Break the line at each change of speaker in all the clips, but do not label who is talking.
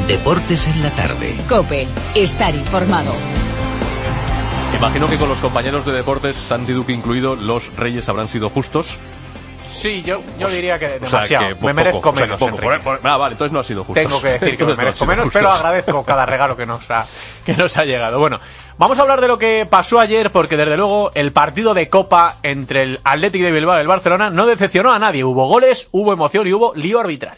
Deportes en la tarde.
COPE. Estar informado.
Imagino que con los compañeros de deportes, Santi Duque incluido, los Reyes habrán sido justos.
Sí, yo diría que demasiado.
O sea, que
me merezco menos.
Vale, entonces no ha sido justo.
Tengo que decir que me merezco menos, pero agradezco cada regalo que nos ha llegado. Bueno, vamos a hablar de lo que pasó ayer, porque desde luego el partido de Copa entre el Athletic de Bilbao y el Barcelona no decepcionó a nadie. Hubo goles, hubo emoción y hubo lío arbitral.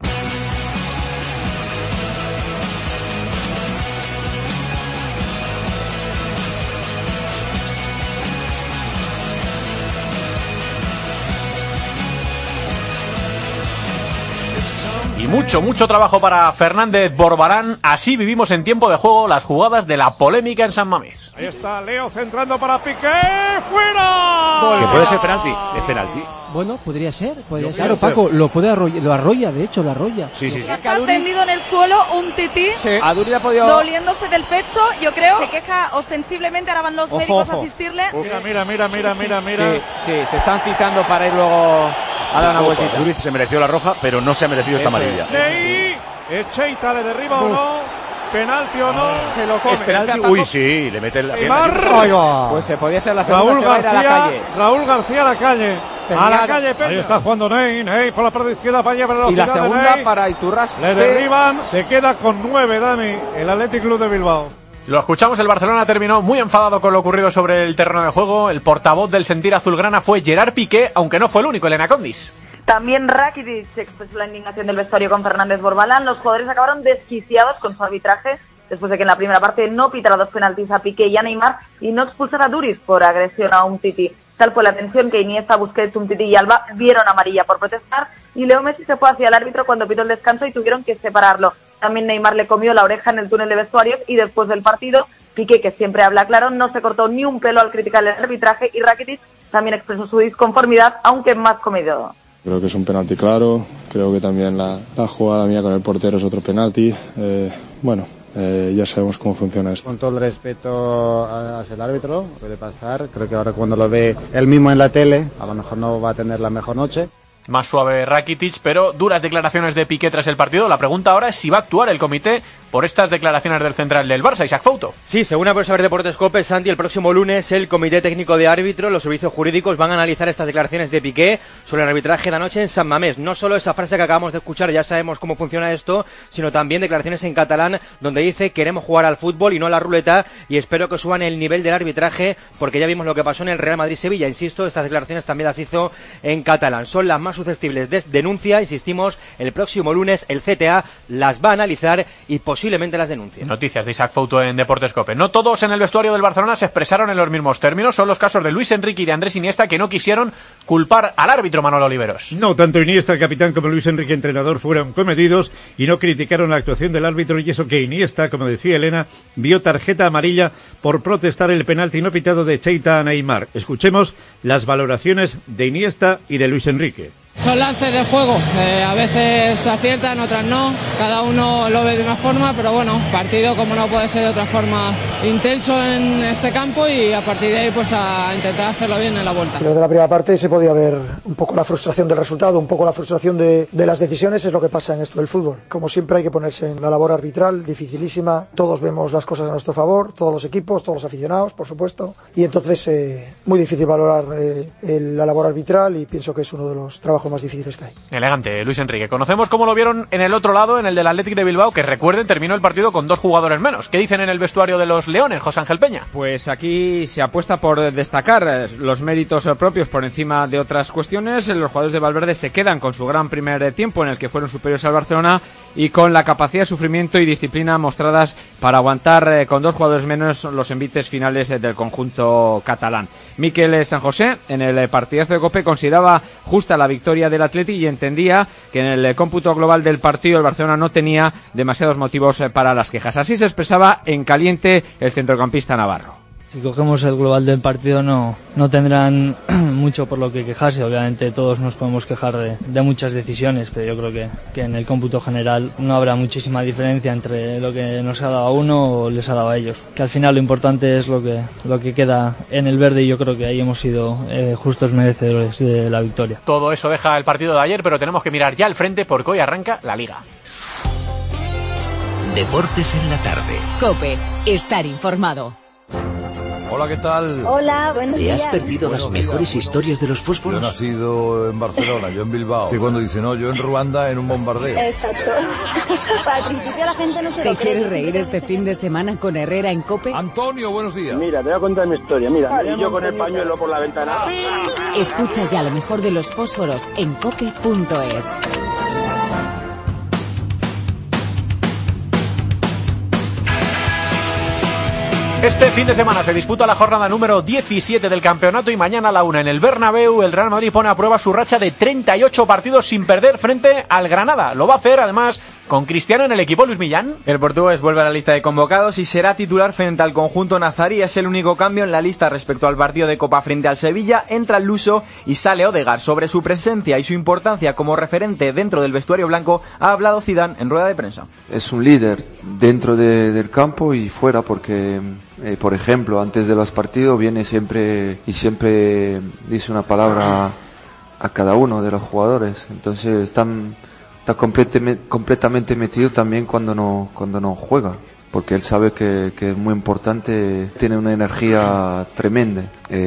Y mucho trabajo para Fernández Borbarán. Así vivimos en tiempo de juego las jugadas de la polémica en San Mamés.
Ahí está Leo centrando para Piqué. ¡Fuera!
Que puede ser penalti. Es penalti.
Bueno, podría ser. Claro, Paco, lo arrolla, de hecho, lo arrolla.
Sí.
Está tendido en el suelo un tití,
A Duri le ha podido...
doliéndose del pecho, yo creo. Se queja ostensiblemente, ahora van los médicos a asistirle.
Mira.
Sí, se están citando para ir luego a dar una vueltita.
Duri se mereció la roja, pero no se ha merecido esta amarilla.
Echeita le derriba o no. Penalti o no.
Se lo come.
Es penalti. Uy, sí, le mete la
pierna.
Pues se podía ser la segunda.
Raúl García a la calle. A la calle, Peña. Ahí está jugando Ney por la parte izquierda para llevar la
y la segunda para Iturraspe.
Le derriban, se queda con 9, Dani, el Athletic Club de Bilbao.
Lo escuchamos, el Barcelona terminó muy enfadado con lo ocurrido sobre el terreno de juego. El portavoz del sentir azulgrana fue Gerard Piqué, aunque no fue el único, Elena Condis.
También Rakitic expresó la indignación del vestuario con Fernández Borbalán. Los jugadores acabaron desquiciados con su arbitraje después de que en la primera parte no pitara 2 penaltis a Piqué y a Neymar y no expulsara a Duriz por agresión a Umtiti. Tal fue la tensión que Iniesta, Busquets, Umtiti y Alba vieron amarilla por protestar y Leo Messi se fue hacia el árbitro cuando pitó el descanso y tuvieron que separarlo. También Neymar le comió la oreja en el túnel de vestuarios y después del partido, Piqué, que siempre habla claro, no se cortó ni un pelo al criticar el arbitraje y Rakitic también expresó su disconformidad, aunque más comedido.
Creo que es un penalti claro, creo que también la jugada mía con el portero es otro penalti. Ya sabemos cómo funciona esto.
Con todo el respeto hacia el árbitro, puede pasar. Creo que ahora cuando lo ve él mismo en la tele, a lo mejor no va a tener la mejor noche.
Más suave Rakitic, pero duras declaraciones de Piqué tras el partido. La pregunta ahora es si va a actuar el comité por estas declaraciones del central del Barça, Isaac Fouto.
Sí, según ha podido saber Deportes COPE, Santi, el próximo lunes el Comité Técnico de Árbitro, los servicios jurídicos van a analizar estas declaraciones de Piqué sobre el arbitraje de anoche en San Mamés. No solo esa frase que acabamos de escuchar, ya sabemos cómo funciona esto, sino también declaraciones en catalán donde dice queremos jugar al fútbol y no a la ruleta y espero que suban el nivel del arbitraje porque ya vimos lo que pasó en el Real Madrid-Sevilla. Insisto, estas declaraciones también las hizo en catalán. Son las más susceptibles de denuncia, insistimos, el próximo lunes el CTA las va a analizar y posiblemente las denuncie.
Noticias de Isaac Fouto en Deportes COPE. No todos en el vestuario del Barcelona se expresaron en los mismos términos. Son los casos de Luis Enrique y de Andrés Iniesta que no quisieron culpar al árbitro Manolo Oliveros.
No, tanto Iniesta, el capitán, como Luis Enrique, entrenador, fueron comedidos y no criticaron la actuación del árbitro, y eso que Iniesta, como decía Elena, vio tarjeta amarilla por protestar el penalti no pitado de Cheita a Neymar. Escuchemos las valoraciones de Iniesta y de Luis Enrique.
Son lances de juego, a veces aciertan, otras no, cada uno lo ve de una forma, pero bueno, partido como no puede ser de otra forma, intenso en este campo y a partir de ahí pues a intentar hacerlo bien en la vuelta.
Creo que en la primera parte se podía ver un poco la frustración del resultado, un poco la frustración de las decisiones, es lo que pasa en esto del fútbol. Como siempre hay que ponerse en la labor arbitral, dificilísima, todos vemos las cosas a nuestro favor, todos los equipos, todos los aficionados, por supuesto, y entonces muy difícil valorar la labor arbitral y pienso que es uno de los trabajos más difíciles que hay.
Elegante, Luis Enrique. Conocemos cómo lo vieron en el otro lado, en el del Athletic de Bilbao, que recuerden, terminó el partido con 2 jugadores menos. ¿Qué dicen en el vestuario de los Leones, José Ángel Peña?
Pues aquí se apuesta por destacar los méritos propios por encima de otras cuestiones. Los jugadores de Valverde se quedan con su gran primer tiempo en el que fueron superiores al Barcelona y con la capacidad de sufrimiento y disciplina mostradas para aguantar con 2 jugadores menos los envites finales del conjunto catalán. Mikel San José, en el partidazo de COPE, consideraba justa la victoria del Athletic y entendía que en el cómputo global del partido el Barcelona no tenía demasiados motivos para las quejas. Así se expresaba en caliente el centrocampista navarro.
Si cogemos el global del partido no tendrán mucho por lo que quejarse. Obviamente todos nos podemos quejar de muchas decisiones, pero yo creo que en el cómputo general no habrá muchísima diferencia entre lo que nos ha dado a uno o les ha dado a ellos. Que al final lo importante es lo que queda en el verde y yo creo que ahí hemos sido justos merecedores de la victoria.
Todo eso deja el partido de ayer, pero tenemos que mirar ya al frente porque hoy arranca la Liga.
Deportes en la tarde.
COPE. Estar informado.
Hola, ¿qué tal?
Hola, buenos días.
¿Te has perdido las mejores historias de los fósforos?
Yo he nacido en Barcelona, yo en Bilbao. Que cuando dice no, yo en Ruanda en un bombardeo.
Exacto. Al principio la gente no se lo cree.
¿Te quieres reír este fin de semana con Herrera en COPE?
Antonio, buenos días.
Mira, te voy a contar mi historia. Mira, y yo con el pañuelo por la ventana.
Escucha ya lo mejor de los fósforos en cope.es.
Este fin de semana se disputa la jornada número 17 del campeonato y mañana a la 1 en el Bernabéu el Real Madrid pone a prueba su racha de 38 partidos sin perder frente al Granada. Lo va a hacer además con Cristiano en el equipo. Luis Millán.
El portugués vuelve a la lista de convocados y será titular frente al conjunto nazarí. Es el único cambio en la lista respecto al partido de Copa frente al Sevilla. Entra el luso y sale Odegaard. Sobre su presencia y su importancia como referente dentro del vestuario blanco ha hablado Zidane en rueda de prensa.
Es un líder dentro del campo y fuera porque... por ejemplo, antes de los partidos viene siempre dice una palabra a cada uno de los jugadores. Entonces está completamente metido también cuando no juega, porque él sabe que es muy importante, tiene una energía tremenda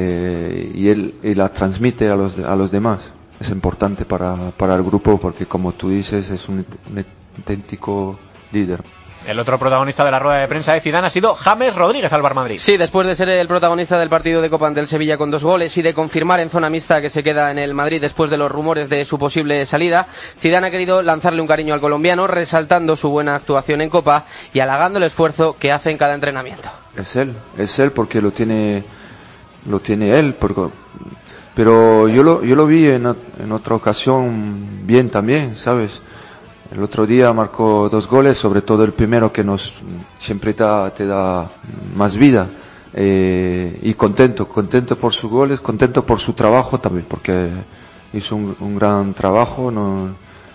y la transmite a los demás. Es importante para el grupo porque, como tú dices, es un auténtico líder.
El otro protagonista de la rueda de prensa de Zidane ha sido James Rodríguez al Bar Madrid.
Sí, después de ser el protagonista del partido de Copa ante el Sevilla con 2 goles y de confirmar en zona mixta que se queda en el Madrid después de los rumores de su posible salida, Zidane ha querido lanzarle un cariño al colombiano, resaltando su buena actuación en Copa y halagando el esfuerzo que hace en cada entrenamiento.
Es él porque lo tiene él, pero yo lo vi en otra ocasión bien también, ¿sabes? El otro día marcó 2 goles, sobre todo el primero que siempre te da más vida. Y contento por sus goles, contento por su trabajo también, porque hizo un gran trabajo, ¿no?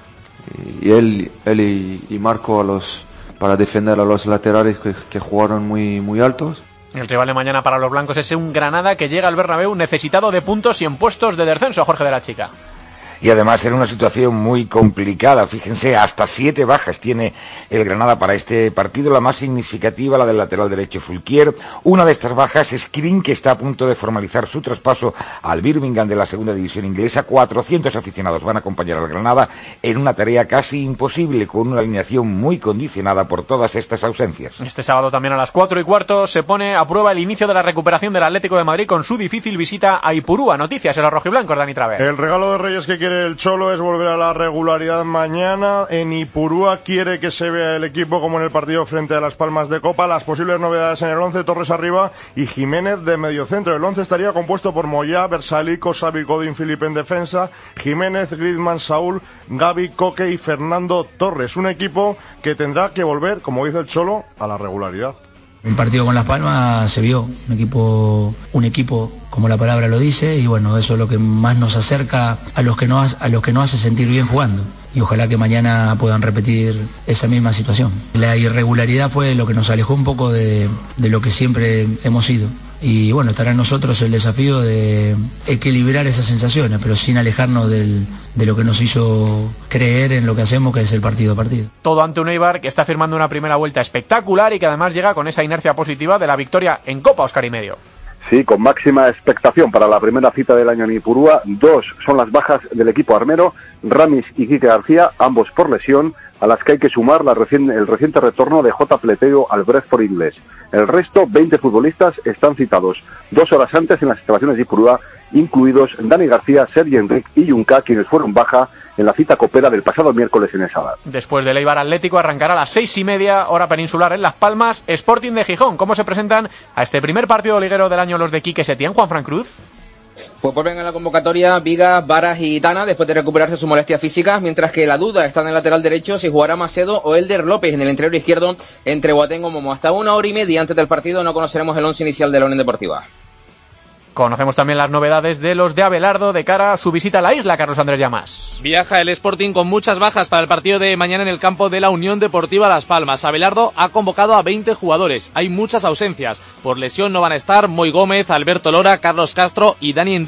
Y él y Marco para defender a los laterales que jugaron muy altos.
El rival de mañana para los blancos es un Granada que llega al Bernabéu necesitado de puntos y en puestos de descenso. Jorge de la Chica.
Y además era una situación muy complicada. Fíjense, hasta 7 bajas tiene el Granada para este partido. La más significativa, la del lateral derecho Fulquier. Una de estas bajas es Krin, que está a punto de formalizar su traspaso al Birmingham de la segunda división inglesa. 400 aficionados van a acompañar al Granada en una tarea casi imposible, con una alineación muy condicionada por todas estas ausencias.
Este sábado también a las 4:15 se pone a prueba el inicio de la recuperación del Atlético de Madrid con su difícil visita a Ipurúa. Noticias en los rojiblancos, Dani Traver.
El regalo de Reyes que quiere el Cholo es volver a la regularidad mañana. En Ipurúa quiere que se vea el equipo como en el partido frente a Las Palmas de Copa. Las posibles novedades en el 11: Torres arriba y Jiménez de mediocentro. El 11 estaría compuesto por Moyá, Versalico, Xavi, Godín, Filipe en defensa, Jiménez, Griezmann, Saúl, Gavi, Coque y Fernando Torres. Un equipo que tendrá que volver, como dice el Cholo, a la regularidad.
El partido con Las Palmas se vio un equipo como la palabra lo dice, y bueno, eso es lo que más nos acerca a los que nos hace sentir bien jugando, y ojalá que mañana puedan repetir esa misma situación. La irregularidad fue lo que nos alejó un poco de lo que siempre hemos sido, y bueno, estará en nosotros el desafío de equilibrar esas sensaciones, pero sin alejarnos de lo que nos hizo creer en lo que hacemos, que es el partido a partido.
Todo ante un Eibar que está firmando una primera vuelta espectacular y que además llega con esa inercia positiva de la victoria en Copa, Óscar y medio.
Sí, con máxima expectación para la primera cita del año en Ipurúa. 2 son las bajas del equipo armero, Ramis y Quique García, ambos por lesión, a las que hay que sumar el reciente retorno de J. Pleteo al Brentford inglés. El resto, 20 futbolistas, están citados 2 horas antes en las instalaciones de Ipurúa, incluidos Dani García, Sergi Enric y Junca, quienes fueron baja en la cita copera del pasado miércoles en Esada.
Después del Eibar Atlético arrancará a las 6:30, hora peninsular en Las Palmas, Sporting de Gijón. ¿Cómo se presentan a este primer partido liguero del año los de Quique Setién, Juanfran Cruz?
Pues vuelven a la convocatoria Vigas, Varas y Tana después de recuperarse sus molestias físicas, mientras que la duda está en el lateral derecho si jugará Macedo o Elder López en el interior izquierdo entre Boateng o Momo. Hasta 1h30 antes del partido no conoceremos el once inicial de la Unión Deportiva.
Conocemos también las novedades de los de Abelardo de cara a su visita a la isla, Carlos Andrés Llamas.
Viaja el Sporting con muchas bajas para el partido de mañana en el campo de la Unión Deportiva Las Palmas. Abelardo ha convocado a 20 jugadores. Hay muchas ausencias. Por lesión no van a estar Moy Gómez, Alberto Lora, Carlos Castro y Dani Endí.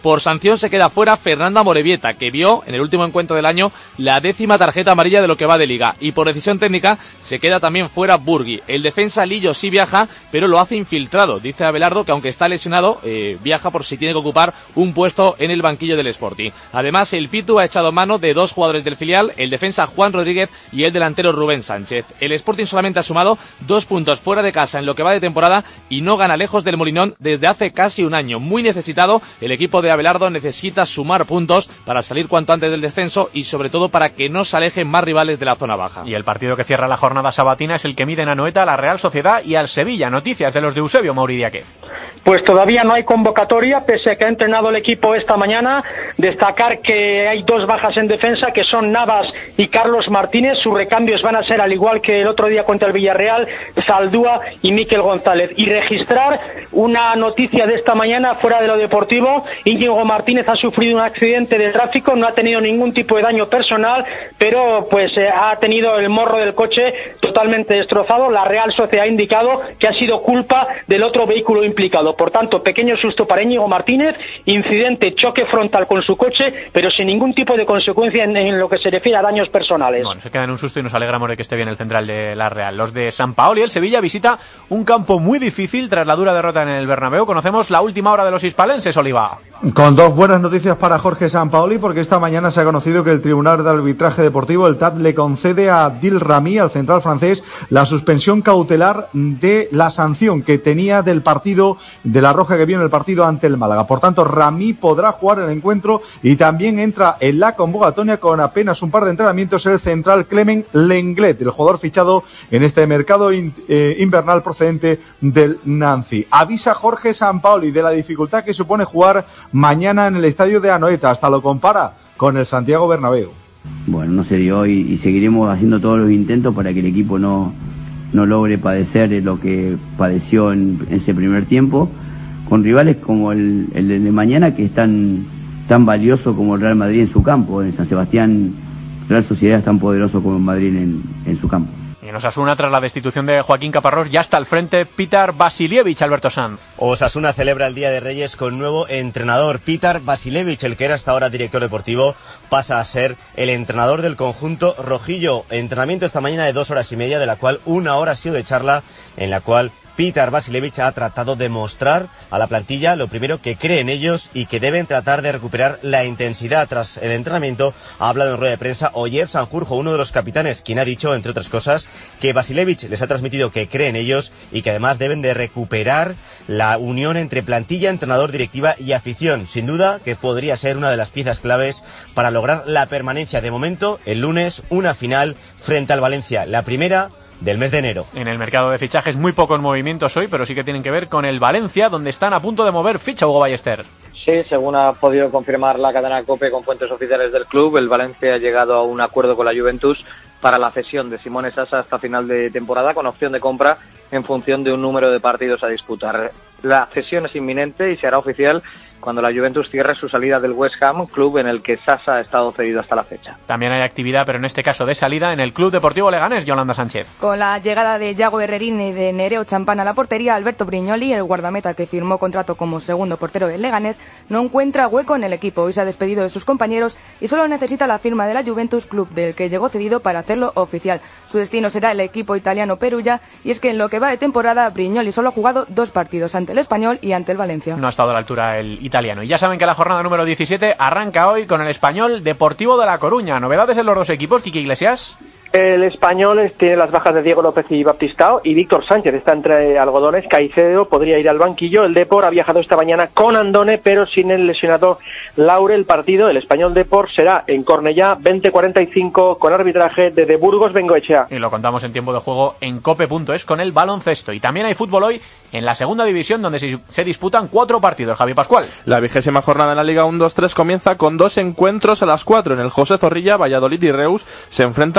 Por sanción se queda fuera Fernanda Morevieta, que vio en el último encuentro del año la 10ª tarjeta amarilla de lo que va de liga. Y por decisión técnica se queda también fuera Burgui. El defensa Lillo sí viaja, pero lo hace infiltrado. Dice Abelardo que aunque está lesionado, viaja por si tiene que ocupar un puesto en el banquillo del Sporting. Además, el Pitu ha echado mano de 2 jugadores del filial, el defensa Juan Rodríguez y el delantero Rubén Sánchez. El Sporting solamente ha sumado 2 puntos fuera de casa en lo que va de temporada y no gana lejos del Molinón desde hace casi un año. Muy necesitado, el equipo de Abelardo necesita sumar puntos para salir cuanto antes del descenso y sobre todo para que no se alejen más rivales de la zona baja.
Y el partido que cierra la jornada sabatina es el que mide en Anoeta a la Real Sociedad y al Sevilla. Noticias de los de Eusebio Mauridiaquez.
Pues todavía no hay convocatoria, pese a que ha entrenado el equipo esta mañana. Destacar que hay 2 bajas en defensa, que son Navas y Carlos Martínez. Sus recambios van a ser, al igual que el otro día contra el Villarreal, Saldúa y Miquel González. Y registrar una noticia de esta mañana fuera de lo deportivo. Íñigo Martínez ha sufrido un accidente de tráfico, no ha tenido ningún tipo de daño personal, pero pues ha tenido el morro del coche totalmente destrozado. La Real Sociedad ha indicado que ha sido culpa del otro vehículo implicado. Por tanto, pequeño susto para Íñigo Martínez, incidente, choque frontal con su coche, pero sin ningún tipo de consecuencia en lo que se refiere a daños personales.
Bueno, se queda en un susto y nos alegramos de que esté bien el central de la Real. Los de Sampaoli, el Sevilla, visita un campo muy difícil tras la dura derrota en el Bernabéu. Conocemos la última hora de los hispalenses, Oliva.
Con 2 buenas noticias para Jorge Sampaoli, porque esta mañana se ha conocido que el Tribunal de Arbitraje Deportivo, el TAD, le concede a Abdil Rami, al central francés, la suspensión cautelar de la sanción que tenía del partido de la roja que vio en el partido ante el Málaga. Por tanto, Rami podrá jugar el encuentro y también entra en la convocatoria con apenas un par de entrenamientos el central Clement Lenglet, el jugador fichado en este mercado invernal procedente del Nancy. Avisa Jorge Sampaoli de la dificultad que supone jugar mañana en el estadio de Anoeta. Hasta lo compara con el Santiago Bernabéu.
Bueno, no se dio y seguiremos haciendo todos los intentos para que el equipo no logre padecer lo que padeció en ese primer tiempo, con rivales como el de mañana, que es tan valioso como el Real Madrid en su campo. En San Sebastián, Real Sociedad es tan poderoso como el Madrid en su campo.
Y en Osasuna, tras la destitución de Joaquín Caparrós, ya está al frente Petar Vasiljevic, Alberto Sanz.
Osasuna celebra el Día de Reyes con nuevo entrenador. Petar Vasiljevic, el que era hasta ahora director deportivo, pasa a ser el entrenador del conjunto rojillo. Entrenamiento esta mañana de 2 horas y media, de la cual 1 hora ha sido de charla, en la cual Petar Vasiljevic ha tratado de mostrar a la plantilla lo primero, que cree en ellos y que deben tratar de recuperar la intensidad. Tras el entrenamiento ha hablado en rueda de prensa Oyer Sanjurjo, uno de los capitanes, quien ha dicho, entre otras cosas, que Vasiljevic les ha transmitido que cree en ellos y que además deben de recuperar la unión entre plantilla, entrenador, directiva y afición. Sin duda que podría ser una de las piezas claves para lograr la permanencia. De momento, el lunes, una final frente al Valencia, la primera del mes de enero.
En el mercado de fichajes muy pocos movimientos hoy, pero sí que tienen que ver con el Valencia, donde están a punto de mover ficha Hugo Ballester.
Sí, según ha podido confirmar la cadena COPE con fuentes oficiales del club, el Valencia ha llegado a un acuerdo con la Juventus para la cesión de Simone Sasa hasta final de temporada, con opción de compra en función de un número de partidos a disputar. La cesión es inminente y se hará oficial cuando la Juventus cierre su salida del West Ham, club en el que Sasa ha estado cedido hasta la fecha.
También hay actividad, pero en este caso de salida, en el Club Deportivo Leganés, Yolanda Sánchez.
Con la llegada de Yago Herrerín y de Nereo Champán a la portería, Alberto Brignoli, el guardameta que firmó contrato como segundo portero del Leganés, no encuentra hueco en el equipo. Hoy se ha despedido de sus compañeros y solo necesita la firma de la Juventus, club del que llegó cedido, para hacerlo oficial. Su destino será el equipo italiano Perugia, y es que en lo que va de temporada, Brignoli solo ha jugado 2 partidos, ante el Español y ante el Valencia.
No ha estado a la altura el italiano. Y ya saben que la jornada número 17 arranca hoy con el Español Deportivo de La Coruña. ¿Novedades en los 2 equipos, Quique Iglesias?
El Español tiene las bajas de Diego López y Baptistao, y Víctor Sánchez está entre algodones. Caicedo podría ir al banquillo. El Depor ha viajado esta mañana con Andone, pero sin el lesionado Laure. El partido, el Español Depor, será en Cornellá, 20:45, con arbitraje de Burgos Bengoechea.
Y lo contamos en tiempo de juego en cope.es con el baloncesto. Y también hay fútbol hoy en la segunda división, donde se disputan 4 partidos. Javi Pascual.
La 20ª jornada en la Liga 1-2-3 comienza con 2 encuentros a las 4. En el José Zorrilla, Valladolid y Reus se enfrentan con el objetivo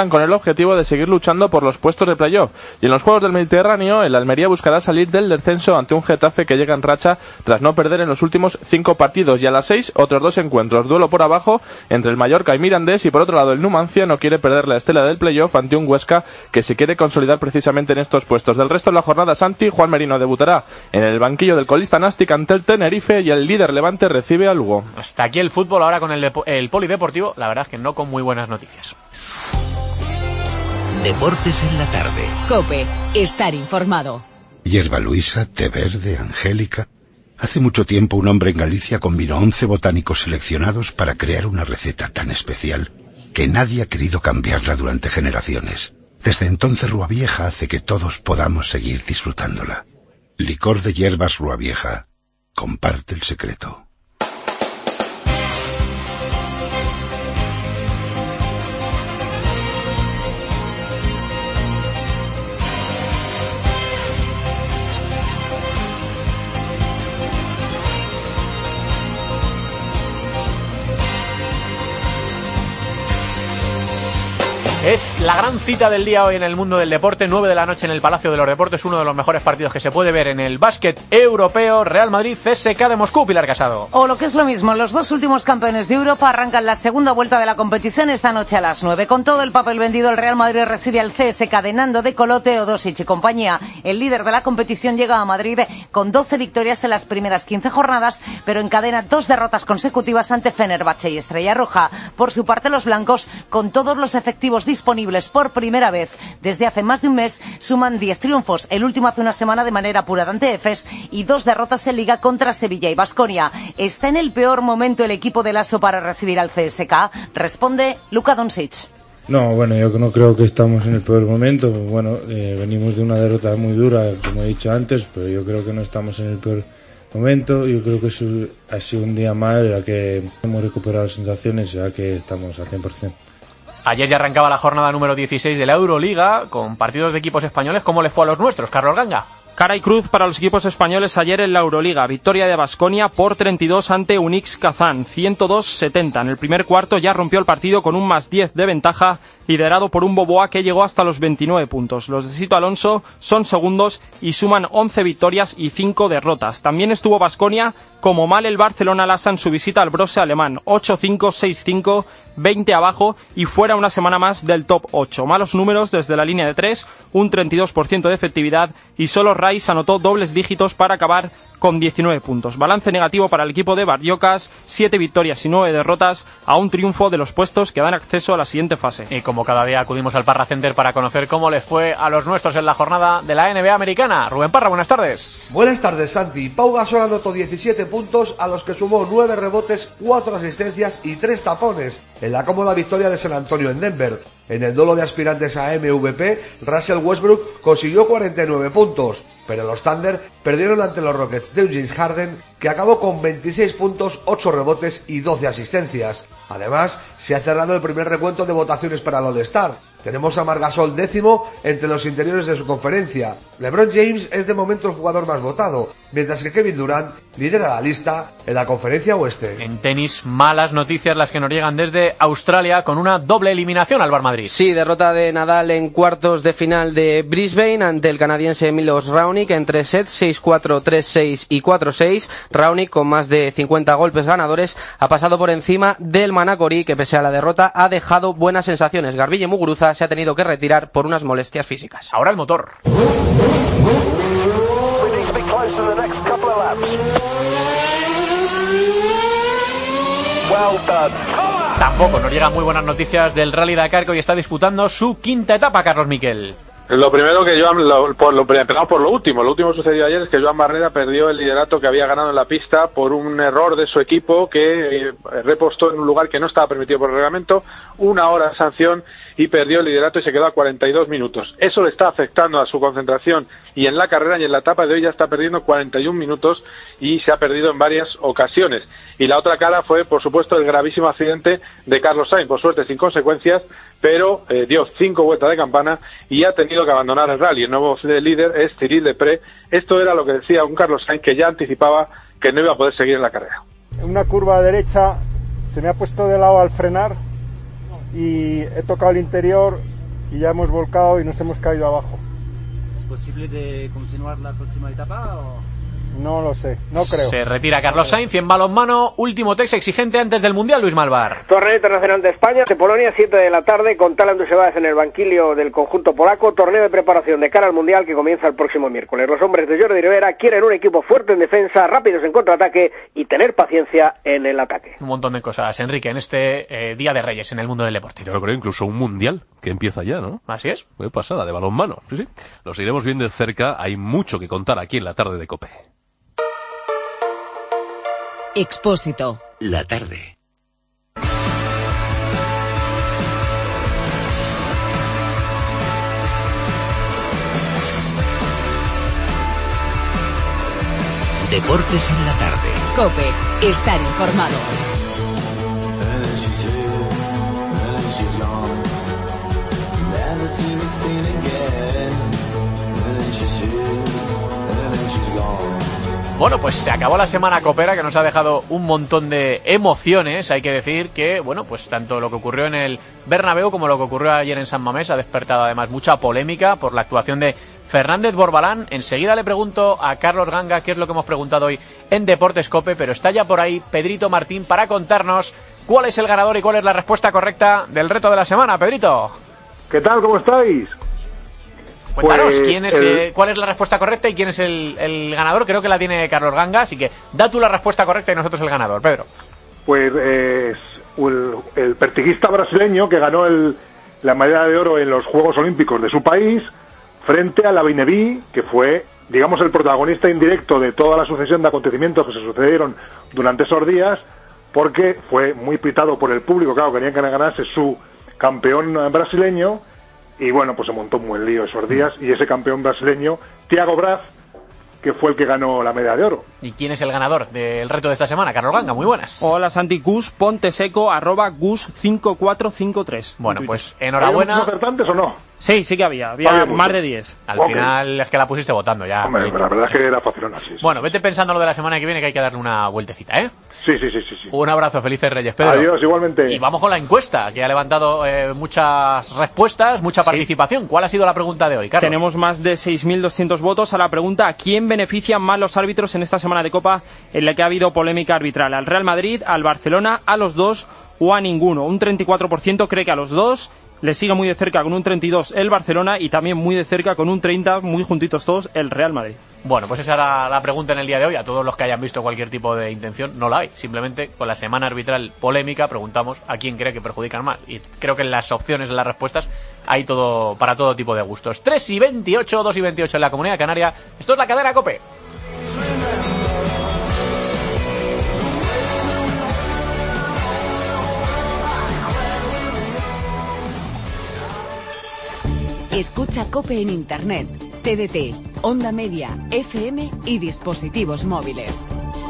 objetivo de seguir luchando por los puestos de playoff. Y en los Juegos del Mediterráneo, el Almería buscará salir del descenso ante un Getafe que llega en racha tras no perder en los últimos 5 partidos. Y a las 6, otros 2 encuentros. Duelo por abajo entre el Mallorca y Mirandés, y por otro lado el Numancia no quiere perder la estela del playoff ante un Huesca que se quiere consolidar precisamente en estos puestos. Del resto de la jornada, Santi, Juan Merino debutará en el banquillo del colista Nastic ante el Tenerife y el líder Levante recibe a Lugo.
Hasta aquí el fútbol, ahora con el polideportivo, la verdad es que no con muy buenas noticias.
Deportes en la tarde.
COPE, estar informado.
Hierba Luisa, té verde, angélica. Hace mucho tiempo un hombre en Galicia combinó 11 botánicos seleccionados para crear una receta tan especial que nadie ha querido cambiarla durante generaciones. Desde entonces Rúa Vieja hace que todos podamos seguir disfrutándola. Licor de hierbas Rúa Vieja. Comparte el secreto.
Es la gran cita del día hoy en el mundo del deporte, 9 de la noche en el Palacio de los Deportes, uno de los mejores partidos que se puede ver en el básquet europeo, Real Madrid CSKA de Moscú, Pilar Casado.
O lo que es lo mismo, los dos últimos campeones de Europa arrancan la segunda vuelta de la competición esta noche a las 9. Con todo el papel vendido, el Real Madrid recibe al CSKA de Nando de Colo, Teodosic y compañía. El líder de la competición llega a Madrid con 12 victorias en las primeras 15 jornadas, pero encadena 2 derrotas consecutivas ante Fenerbahce y Estrella Roja. Por su parte, los blancos, con todos los efectivos disponibles por primera vez desde hace más de un mes, suman 10 triunfos, el último hace una semana de manera apurada ante Efes, y 2 derrotas en Liga contra Sevilla y Baskonia. ¿Está en el peor momento el equipo de Lasso para recibir al CSKA? Responde Luka Doncic.
No, bueno, yo no creo que estamos en el peor momento. Bueno, venimos de una derrota muy dura, como he dicho antes, pero yo creo que no estamos en el peor momento. Yo creo que ha sido un día mal, ya que hemos recuperado las sensaciones, ya que estamos al 100%.
Ayer ya arrancaba la jornada número 16 de la Euroliga, con partidos de equipos españoles. ¿Cómo le fue a los nuestros, Carlos Ganga?
Cara y cruz para los equipos españoles ayer en la Euroliga. Victoria de Baskonia por 32 ante Unix Kazán, 102-70. En el primer cuarto ya rompió el partido con un +10 de ventaja, liderado por un Boboa que llegó hasta los 29 puntos. Los de Sito Alonso son segundos y suman 11 victorias y 5 derrotas. También estuvo Baskonia como mal el Barcelona Lassa en su visita al Brose alemán, 8-5, 6-5, 20 abajo y fuera una semana más del top 8. Malos números desde la línea de 3, un 32% de efectividad, y solo Rice anotó dobles dígitos para acabar con 19 puntos. Balance negativo para el equipo de Barriocas, 7 victorias y 9 derrotas, a un triunfo de los puestos que dan acceso a la siguiente fase.
Y como cada día acudimos al Parra Center para conocer cómo les fue a los nuestros en la jornada de la NBA americana. Rubén Parra, buenas tardes.
Buenas tardes, Santi. Pau Gasol anotó 17 puntos, a los que sumó 9 rebotes, 4 asistencias y 3 tapones en la cómoda victoria de San Antonio en Denver. En el duelo de aspirantes a MVP, Russell Westbrook consiguió 49 puntos, pero los Thunder perdieron ante los Rockets de James Harden, que acabó con 26 puntos, 8 rebotes y 12 asistencias. Además, se ha cerrado el primer recuento de votaciones para el All-Star. Tenemos a Marc Gasol 10º entre los interiores de su conferencia. LeBron James es de momento el jugador más votado, mientras que Kevin Durant lidera la lista en la conferencia oeste.
En tenis, malas noticias las que nos llegan desde Australia, con una doble eliminación al Bar Madrid.
Sí, derrota de Nadal en cuartos de final de Brisbane ante el canadiense Milos Raonic en 3 sets, 6-4, 3-6 y 4-6. Raonic, con más de 50 golpes ganadores, ha pasado por encima del Manacorí, que pese a la derrota ha dejado buenas sensaciones. Garbille Muguruza se ha tenido que retirar por unas molestias físicas.
Ahora el motor. Tampoco nos llegan muy buenas noticias del Rally Dakar, que hoy está disputando su quinta etapa, Carlos Miquel.
Lo primero que empezamos por lo último sucedió ayer, es que Joan Barrera perdió el liderato que había ganado en la pista por un error de su equipo, que repostó en un lugar que no estaba permitido por el reglamento, 1 hora de sanción, y perdió el liderato y se quedó a 42 minutos. Eso le está afectando a su concentración y en la carrera, y en la etapa de hoy ya está perdiendo 41 minutos y se ha perdido en varias ocasiones. Y la otra cara fue, por supuesto, el gravísimo accidente de Carlos Sainz, por suerte sin consecuencias, pero dio 5 vueltas de campana y ha tenido que abandonar el rally. El nuevo líder es Cyril Depré. Esto era lo que decía un Carlos Sainz, que ya anticipaba que no iba a poder seguir en la carrera.
En una curva derecha se me ha puesto de lado al frenar y he tocado el interior
y ya hemos volcado y nos hemos caído abajo.
¿Es posible de continuar la próxima etapa o...?
No lo sé, no creo.
Se retira Carlos Sainz y en balonmano, último test exigente antes del Mundial, Luis Malvar.
Torneo Internacional de España, de Polonia, 7 de la tarde, con Talan Dusevadas en el banquillo del conjunto polaco. Torneo de preparación de cara al Mundial que comienza el próximo miércoles. Los hombres de Jordi Rivera quieren un equipo fuerte en defensa, rápidos en contraataque y tener paciencia en el ataque.
Un montón de cosas, Enrique, en este Día de Reyes en el mundo del deporte.
Yo creo incluso un Mundial que empieza ya, ¿no?
Así es.
Fue pasada, de balonmano. Sí, sí. Lo seguiremos bien de cerca. Hay mucho que contar aquí en la tarde de COPE.
Expósito.
La tarde. Deportes en la tarde.
COPE. Estar informado.
Bueno, pues se acabó la semana copera, que nos ha dejado un montón de emociones. Hay que decir que, bueno, pues tanto lo que ocurrió en el Bernabéu como lo que ocurrió ayer en San Mamés ha despertado además mucha polémica por la actuación de Fernández Borbalán. Enseguida le pregunto a Carlos Ganga qué es lo que hemos preguntado hoy en Deportes COPE, pero está ya por ahí Pedrito Martín para contarnos cuál es el ganador y cuál es la respuesta correcta del reto de la semana. Pedrito.
¿Qué tal? ¿Cómo estáis?
Cuéntanos cuál es la respuesta correcta y quién es el ganador. Creo que la tiene Carlos Ganga, así que da tú la respuesta correcta y nosotros el ganador, Pedro.
Pues el pertiguista brasileño que ganó la medalla de oro en los Juegos Olímpicos de su país frente a la Bineví, que fue, digamos, el protagonista indirecto de toda la sucesión de acontecimientos que se sucedieron durante esos días, porque fue muy pitado por el público. Claro, querían que ganase su campeón brasileño. Y bueno, pues se montó un buen lío esos días. Y ese campeón brasileño, Thiago Braz, que fue el que ganó la medalla de oro.
¿Y quién es el ganador del reto de esta semana? Carlos Ganga, muy buenas.
Hola Santi, Gus Ponteseco, @Gus5453.
Bueno, pues enhorabuena.
¿Hay acertantes o no?
Sí, sí que había más de 10.
Al final es que la pusiste votando ya.
Hombre, la verdad es que era facilona, sí.
Bueno, vete pensando lo de la semana que viene, que hay que darle una vueltecita, ¿eh?
Sí.
Un abrazo, felices Reyes, Pedro.
Adiós, igualmente.
Y vamos con la encuesta, que ha levantado muchas respuestas, mucha participación. ¿Cuál ha sido la pregunta de hoy, Carlos?
Tenemos más de 6.200 votos a la pregunta: ¿a quién benefician más los árbitros en esta semana de Copa en la que ha habido polémica arbitral? ¿Al Real Madrid, al Barcelona, a los dos o a ninguno? Un 34% cree que a los dos. Le sigue muy de cerca con un 32 el Barcelona y también muy de cerca con un 30, muy juntitos todos, el Real Madrid.
Bueno, pues esa era la pregunta en el día de hoy. A todos los que hayan visto cualquier tipo de intención, no la hay. Simplemente con la semana arbitral polémica preguntamos a quién cree que perjudican más. Y creo que en las opciones, en las respuestas, hay todo para todo tipo de gustos. 3:28, 2:28 en la Comunidad Canaria. Esto es la cadena COPE.
Escucha COPE en Internet, TDT, Onda Media, FM y dispositivos móviles.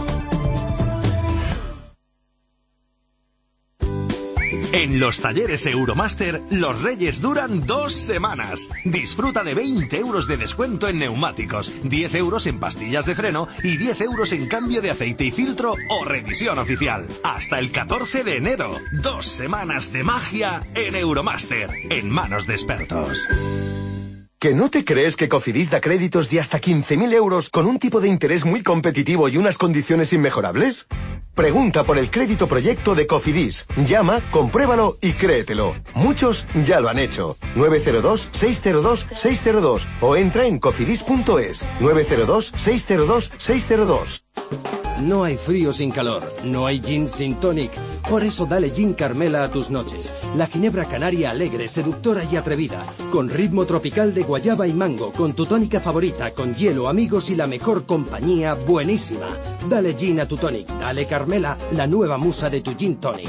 En los talleres Euromaster, los Reyes duran 2 semanas. Disfruta de 20 euros de descuento en neumáticos, 10 euros en pastillas de freno y 10 euros en cambio de aceite y filtro o revisión oficial. Hasta el 14 de enero. 2 semanas de magia en Euromaster, en manos de expertos.
¿Que no te crees que Cofidis da créditos de hasta 15.000 euros con un tipo de interés muy competitivo y unas condiciones inmejorables? Pregunta por el crédito proyecto de Cofidis. Llama, compruébalo y créetelo. Muchos ya lo han hecho. 902-602-602 o entra en cofidis.es. 902-602-602.
No hay frío sin calor, no hay gin sin tonic. Por eso dale Gin Carmela a tus noches. La ginebra canaria alegre, seductora y atrevida. Con ritmo tropical de guayaba y mango. Con tu tónica favorita, con hielo, amigos y la mejor compañía, buenísima. Dale gin a tu tonic. Dale Carmela, la nueva musa de tu gin tonic.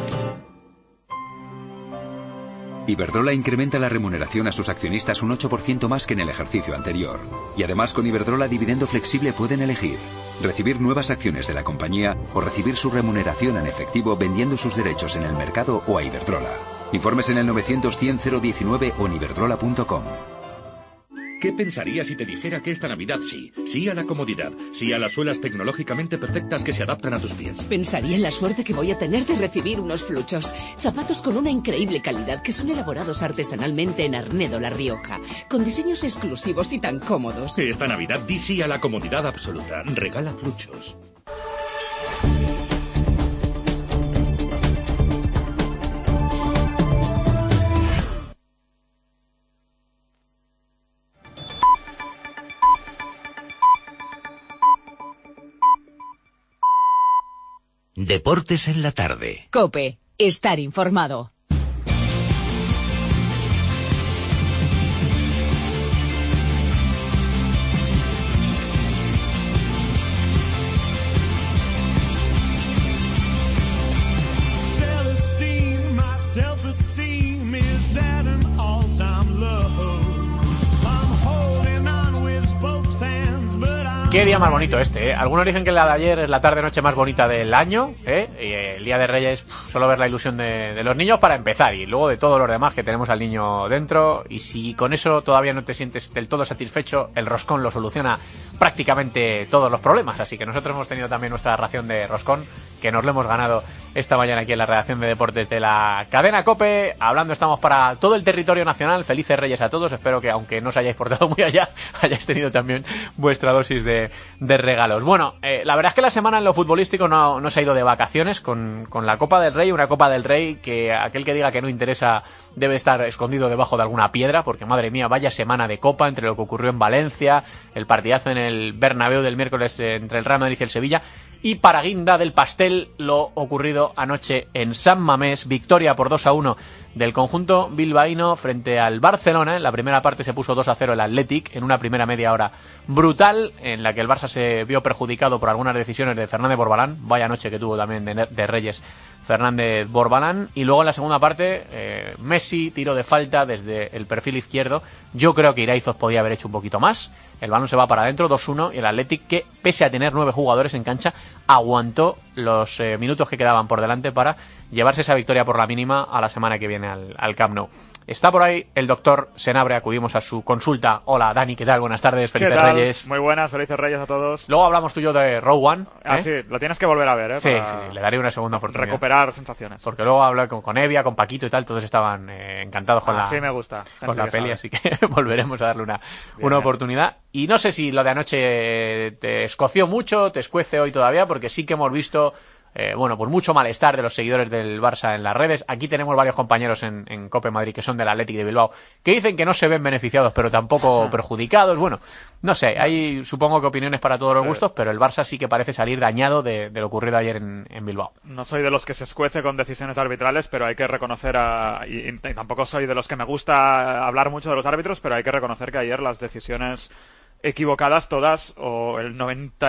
Iberdrola incrementa la remuneración a sus accionistas un 8% más que en el ejercicio anterior. Y además con Iberdrola Dividendo Flexible pueden elegir recibir nuevas acciones de la compañía o recibir su remuneración en efectivo vendiendo sus derechos en el mercado o a Iberdrola. Informes en el 900 100 019 o en iberdrola.com.
¿Qué pensarías si te dijera que esta Navidad sí? Sí a la comodidad, sí a las suelas tecnológicamente perfectas que se adaptan a tus pies.
Pensaría en la suerte que voy a tener de recibir unos Fluchos. Zapatos con una increíble calidad que son elaborados artesanalmente en Arnedo, La Rioja, con diseños exclusivos y tan cómodos.
Esta Navidad di sí a la comodidad absoluta. Regala Fluchos.
Deportes en la tarde.
COPE. Estar informado.
Qué día más bonito este, ¿eh? Algunos dicen que la de ayer es la tarde-noche más bonita del año, ¿eh? Y el día de Reyes, solo ver la ilusión de los niños para empezar, y luego de todos los demás que tenemos al niño dentro. Y si con eso todavía no te sientes del todo satisfecho, el roscón lo soluciona prácticamente todos los problemas. Así que nosotros hemos tenido también nuestra ración de roscón, que nos lo hemos ganado esta mañana aquí en la redacción de deportes de la cadena COPE. Hablando estamos para todo el territorio nacional. Felices Reyes a todos. Espero que, aunque no os hayáis portado muy allá, hayáis tenido también vuestra dosis de regalos. Bueno, la verdad es que la semana en lo futbolístico no se ha ido de vacaciones con la Copa del Rey. Una Copa del Rey que aquel que diga que no interesa debe estar escondido debajo de alguna piedra, porque madre mía, vaya semana de Copa entre lo que ocurrió en Valencia, el partidazo en el Bernabéu del miércoles entre el Real Madrid y el Sevilla, y para guinda del pastel lo ocurrido anoche en San Mamés, victoria por 2-1 del conjunto bilbaíno frente al Barcelona. En la primera parte se puso 2-0 el Athletic, en una primera media hora brutal, en la que el Barça se vio perjudicado por algunas decisiones de Fernández Borbalán. Vaya noche que tuvo también de Reyes Fernández Borbalán. Y luego en la segunda parte, Messi tiró de falta desde el perfil izquierdo. Yo creo que Iraizoz podía haber hecho un poquito más. El balón se va para adentro, 2-1, y el Athletic, que pese a tener 9 jugadores en cancha, aguantó los minutos que quedaban por delante para llevarse esa victoria por la mínima a la semana que viene al Camp Nou. Está por ahí el doctor Senabre, acudimos a su consulta. Hola Dani, ¿qué tal? Buenas tardes, felices Reyes.
Muy buenas, felices Reyes a todos.
Luego hablamos tú y yo de Rogue One.
Sí, lo tienes que volver a ver, ¿eh?
Sí, le daré una segunda oportunidad.
Recuperar sensaciones.
Porque luego hablé con Evia, con Paquito y tal, todos estaban encantados con
sí, me gusta.
Con la peli, así que volveremos a darle una oportunidad. Y no sé si lo de anoche te escoció mucho, te escuece hoy todavía, porque sí que hemos visto pues mucho malestar de los seguidores del Barça en las redes. Aquí tenemos varios compañeros en COPE Madrid que son del Athletic de Bilbao, que dicen que no se ven beneficiados, pero tampoco perjudicados. Bueno, no sé, hay supongo que opiniones para todos los gustos, pero el Barça sí que parece salir dañado de lo ocurrido ayer en Bilbao.
No soy de los que se escuece con decisiones arbitrales, pero hay que reconocer, y tampoco soy de los que me gusta hablar mucho de los árbitros, pero hay que reconocer que ayer las decisiones equivocadas todas, o el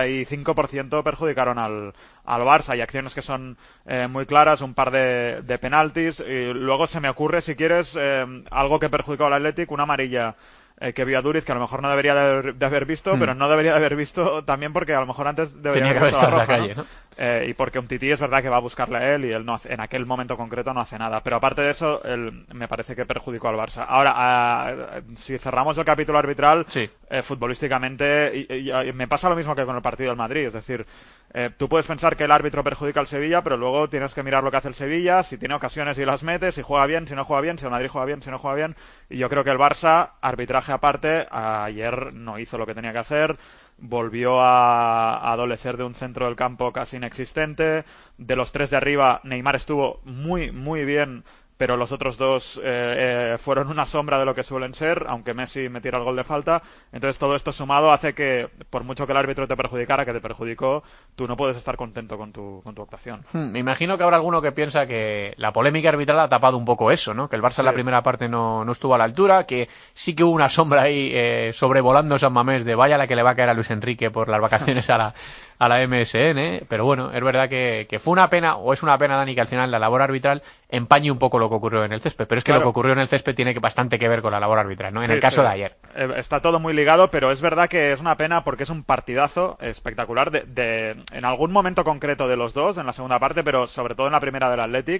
95% perjudicaron al Barça. Hay acciones que son muy claras, un par de penaltis, y luego se me ocurre, si quieres, algo que perjudicó al Athletic, una amarilla que vio a Duriz, que a lo mejor no debería de haber visto, pero no debería de haber visto también porque a lo mejor antes debería haber visto la roja, en la calle, ¿no? Y porque Umtiti es verdad que va a buscarle a él y él no hace, en aquel momento concreto no hace nada, pero aparte de eso me parece que perjudicó al Barça. Ahora, si cerramos el capítulo arbitral, futbolísticamente y me pasa lo mismo que con el partido del Madrid, es decir, tú puedes pensar que el árbitro perjudica al Sevilla, pero luego tienes que mirar lo que hace el Sevilla, si tiene ocasiones y las mete, si juega bien, si no juega bien, si el Madrid juega bien, si no juega bien. Y yo creo que el Barça, arbitraje aparte, ayer no hizo lo que tenía que hacer, volvió a adolecer de un centro del campo casi inexistente. De los tres de arriba, Neymar estuvo muy, muy bien, pero los otros dos fueron una sombra de lo que suelen ser, aunque Messi metiera el gol de falta. Entonces todo esto sumado hace que, por mucho que el árbitro te perjudicara, que te perjudicó, tú no puedes estar contento con tu actuación.
Me imagino que habrá alguno que piensa que la polémica arbitral ha tapado un poco eso, ¿no? Que el Barça en la primera parte no estuvo a la altura, que sí que hubo una sombra ahí sobrevolando San Mamés de vaya la que le va a caer a Luis Enrique por las vacaciones a la MSN, pero bueno, es verdad que fue una pena, o es una pena, Dani, que al final la labor arbitral empañe un poco lo que ocurrió en el césped, pero es que lo que ocurrió en el césped tiene bastante que ver con la labor arbitral, ¿no? En el caso de ayer.
Está todo muy ligado, pero es verdad que es una pena porque es un partidazo espectacular en algún momento concreto de los dos, en la segunda parte, pero sobre todo en la primera del Athletic.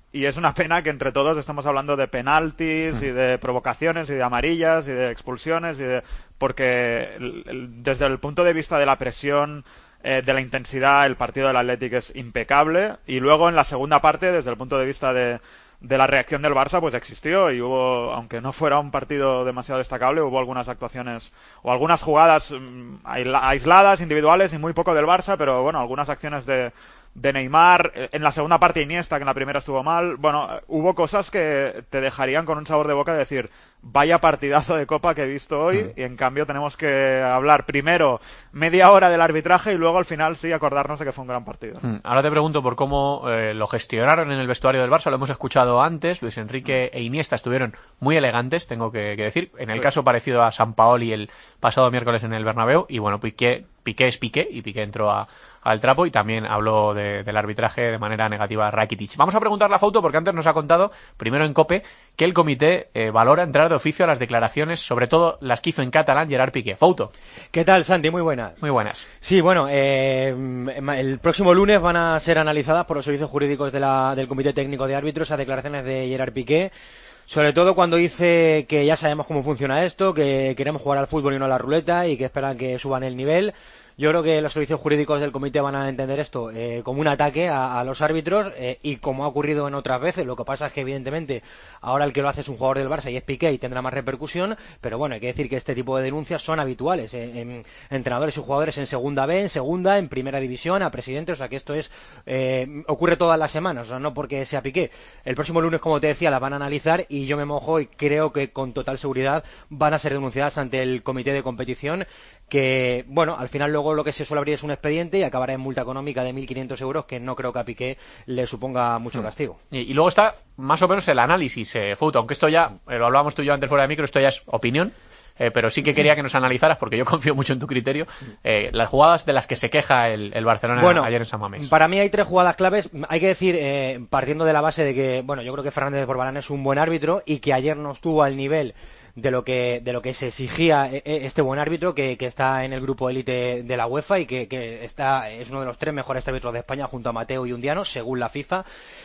y es una pena que entre todos estamos hablando de penaltis y de provocaciones y de amarillas y de expulsiones porque desde el punto de vista de la presión, de la intensidad, el partido del Athletic es impecable, y luego en la segunda parte, desde el punto de vista de la reacción del Barça, pues existió, y hubo, aunque no fuera un partido demasiado destacable, hubo algunas actuaciones o algunas jugadas aisladas, individuales, y muy poco del Barça, pero bueno, algunas acciones de Neymar, en la segunda parte Iniesta, que en la primera estuvo mal. Bueno, hubo cosas que te dejarían con un sabor de boca de decir, vaya partidazo de Copa que he visto hoy, y en cambio tenemos que hablar primero media hora del arbitraje y luego al final sí acordarnos de que fue un gran partido.
Ahora te pregunto por cómo lo gestionaron en el vestuario del Barça. Lo hemos escuchado antes, Luis Enrique e Iniesta estuvieron muy elegantes, tengo que decir, en el caso parecido a Sampaoli el pasado miércoles en el Bernabéu, y bueno, Piqué es Piqué, y Piqué entró al trapo y también habló del arbitraje de manera negativa a Rakitic. Vamos a preguntarle a Fauto, porque antes nos ha contado, primero en COPE, que el comité valora entrar de oficio a las declaraciones, sobre todo las que hizo en catalán Gerard Piqué. Fauto.
¿Qué tal, Santi? Muy buenas.
Muy buenas.
Sí, bueno, el próximo lunes van a ser analizadas por los servicios jurídicos del Comité Técnico de Árbitros a declaraciones de Gerard Piqué, sobre todo cuando dice que ya sabemos cómo funciona esto, que queremos jugar al fútbol y no a la ruleta, y que esperan que suban el nivel. Yo creo que los servicios jurídicos del comité van a entender esto como un ataque a los árbitros, y como ha ocurrido en otras veces. Lo que pasa es que evidentemente ahora el que lo hace es un jugador del Barça y es Piqué y tendrá más repercusión, pero bueno, hay que decir que este tipo de denuncias son habituales en entrenadores y jugadores en segunda B, en segunda, en primera división, a presidentes. O sea que esto ocurre todas las semanas, o sea, no porque sea Piqué. El próximo lunes, como te decía, las van a analizar, y yo me mojo y creo que con total seguridad van a ser denunciadas ante el comité de competición, que bueno, al final luego lo que se suele abrir es un expediente y acabará en multa económica de 1.500 euros, que no creo que a Piqué le suponga mucho castigo.
Y luego está más o menos el análisis, Fauto, aunque esto ya, lo hablábamos tú y yo antes fuera de micro, esto ya es opinión, pero sí que quería que nos analizaras, porque yo confío mucho en tu criterio, las jugadas de las que se queja el Barcelona ayer en San Mamés.
Para mí hay 3 jugadas claves. Hay que decir, partiendo de la base de que, bueno, yo creo que Fernández de Borbalán es un buen árbitro y que ayer no estuvo al nivel de lo que se exigía este buen árbitro, que está en el grupo élite de la UEFA y que es uno de los 3 mejores árbitros de España junto a Mateo y Undiano, según la FIFA.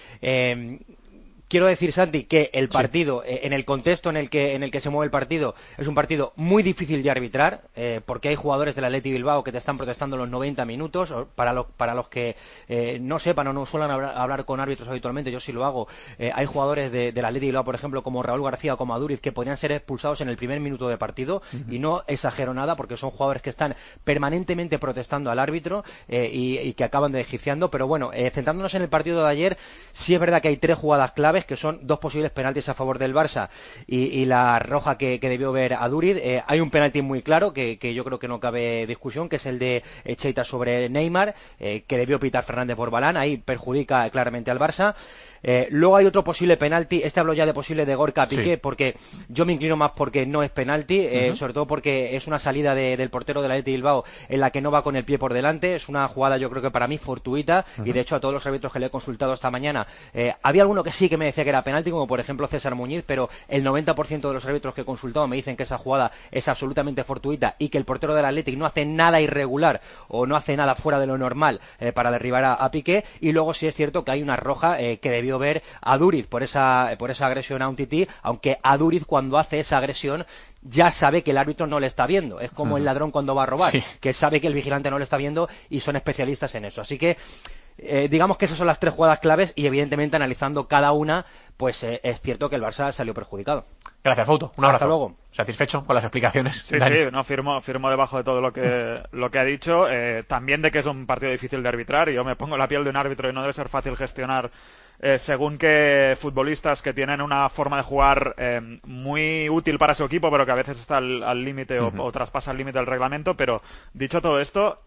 Quiero decir, Santi, que el partido, en el contexto en el que se mueve el partido, es un partido muy difícil de arbitrar, porque hay jugadores del Athletic Bilbao que te están protestando los 90 minutos. Para los que no sepan o no suelen hablar con árbitros habitualmente, yo sí lo hago. Hay jugadores del Athletic Bilbao, por ejemplo, como Raúl García o como Aduriz, que podrían ser expulsados en el primer minuto de partido, y no exagero nada, porque son jugadores que están permanentemente protestando al árbitro y que acaban desquiciando. Pero bueno, centrándonos en el partido de ayer, sí es verdad que hay 3 jugadas claves, que son 2 posibles penaltis a favor del Barça y la roja que debió ver a Duriz. Hay un penalti muy claro que yo creo que no cabe discusión, que es el de Cheita sobre Neymar, que debió pitar Fernández Borbalán. Ahí perjudica claramente al Barça. Luego hay otro posible penalti. Hablo ya de posible de Gorka Piqué, porque yo me inclino más porque no es penalti, sobre todo porque es una salida del portero del Athletic Bilbao en la que no va con el pie por delante. Es una jugada, yo creo que para mí fortuita, y de hecho a todos los árbitros que le he consultado esta mañana, había alguno que sí que me decía que era penalti, como por ejemplo César Muñiz, pero el 90% de los árbitros que he consultado me dicen que esa jugada es absolutamente fortuita y que el portero del Athletic no hace nada irregular o no hace nada fuera de lo normal para derribar a Piqué. Y luego sí es cierto que hay una roja que debió ver a Duriz por esa agresión a un tití, aunque a Duriz, cuando hace esa agresión, ya sabe que el árbitro no le está viendo. Es como el ladrón cuando va a robar, que sabe que el vigilante no le está viendo, y son especialistas en eso. Así que digamos que esas son las 3 jugadas claves, y evidentemente analizando cada una, pues es cierto que el Barça salió perjudicado.
Gracias, Fauto. Un abrazo.
Hasta luego.
¿Satisfecho con las explicaciones?
Sí, sí, no, firmo debajo de todo lo que ha dicho. También de que es un partido difícil de arbitrar, y yo me pongo la piel de un árbitro y no debe ser fácil gestionar según que futbolistas que tienen una forma de jugar muy útil para su equipo, pero que a veces está al límite o traspasa el límite del reglamento. Pero dicho todo esto,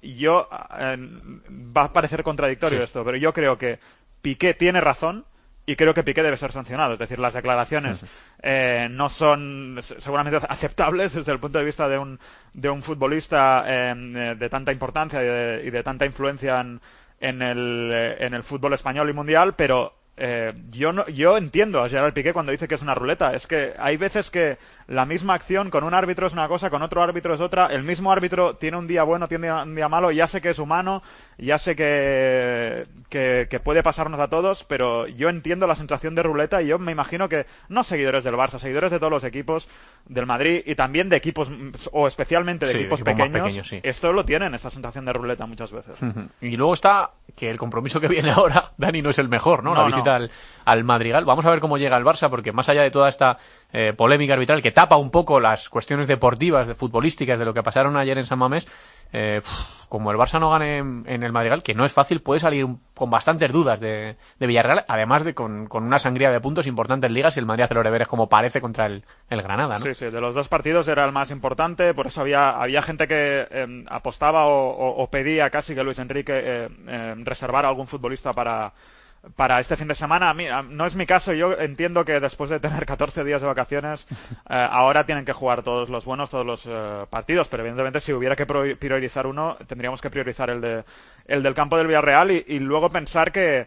va a parecer contradictorio esto, pero yo creo que Piqué tiene razón, y creo que Piqué debe ser sancionado. Es decir, las declaraciones no son seguramente aceptables desde el punto de vista de un futbolista de tanta importancia y de tanta influencia en el fútbol español y mundial, pero yo entiendo a Gerard Piqué cuando dice que es una ruleta. Es que hay veces que la misma acción con un árbitro es una cosa, con otro árbitro es otra. El mismo árbitro tiene un día bueno, tiene un día malo. Ya sé que es humano, ya sé que puede pasarnos a todos, pero yo entiendo la sensación de ruleta y yo me imagino que no seguidores del Barça, seguidores de todos los equipos del Madrid y también de equipos, o especialmente de equipos pequeños, esto lo tienen, esta sensación de ruleta muchas veces.
Y luego está que el compromiso que viene ahora, Dani, no es el mejor, ¿no? La visita al Madrigal. Vamos a ver cómo llega el Barça, porque más allá de toda esta polémica arbitral que tapa un poco las cuestiones deportivas, futbolísticas de lo que pasaron ayer en San Mamés, como el Barça no gane en el Madrigal, que no es fácil, puede salir con bastantes dudas de Villarreal, además de con una sangría de puntos importantes en ligas, y el Madrid hace los deberes como parece contra el Granada, ¿no?
Sí, de los dos partidos era el más importante, por eso había gente que apostaba o pedía casi que Luis Enrique reservara algún futbolista para este fin de semana. A mí, no es mi caso. Yo entiendo que después de tener 14 días de vacaciones, ahora tienen que jugar todos los buenos, todos los partidos, pero evidentemente si hubiera que priorizar uno, tendríamos que priorizar el del campo del Villarreal y luego pensar que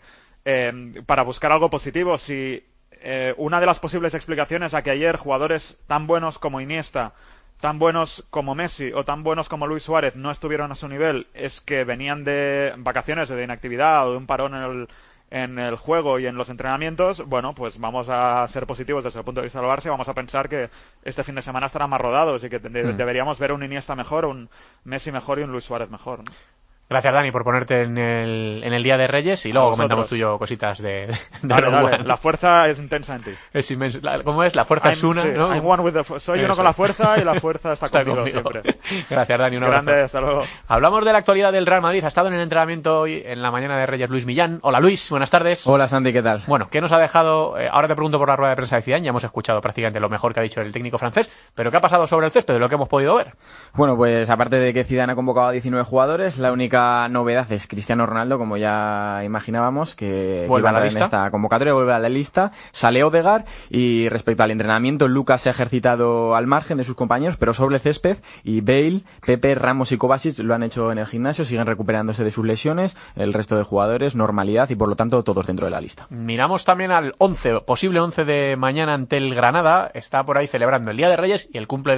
para buscar algo positivo, si una de las posibles explicaciones a que ayer jugadores tan buenos como Iniesta, tan buenos como Messi o tan buenos como Luis Suárez no estuvieron a su nivel, es que venían de vacaciones o de inactividad o de un parón en el juego y en los entrenamientos. Bueno, pues vamos a ser positivos desde el punto de vista del Barça y vamos a pensar que este fin de semana estarán más rodados y que deberíamos ver un Iniesta mejor, un Messi mejor y un Luis Suárez mejor, ¿no?
Gracias, Dani, por ponerte en el Día de Reyes y luego comentamos tú y yo cositas de
dale. La fuerza es intensa en ti.
Es inmensa. ¿Cómo es? La fuerza es una, ¿no?
I'm one with soy uno con la fuerza y la fuerza está conmigo siempre.
Gracias, Dani. Un abrazo.
Grande, hasta luego.
Hablamos de la actualidad del Real Madrid. Ha estado en el entrenamiento hoy en la mañana de Reyes Luis Millán. Hola, Luis. Buenas tardes.
Hola, Santi. ¿Qué tal?
Bueno, ¿qué nos ha dejado? Ahora te pregunto por la rueda de prensa de Zidane. Ya hemos escuchado prácticamente lo mejor que ha dicho el técnico francés. ¿Pero qué ha pasado sobre el césped de lo que hemos podido ver?
Bueno, pues aparte de que Zidane ha convocado a 19 jugadores, la única novedad es Cristiano Ronaldo, como ya imaginábamos, que
vuelve a la
lista. En esta convocatoria, vuelve a la lista. Sale Odegaard y respecto al entrenamiento, Lucas se ha ejercitado al margen de sus compañeros, pero sobre el césped, y Bale, Pepe, Ramos y Kovacic lo han hecho en el gimnasio, siguen recuperándose de sus lesiones. El resto de jugadores, normalidad y por lo tanto todos dentro de la lista.
Miramos también al posible 11 de mañana ante el Granada. Está por ahí celebrando el Día de Reyes y el cumple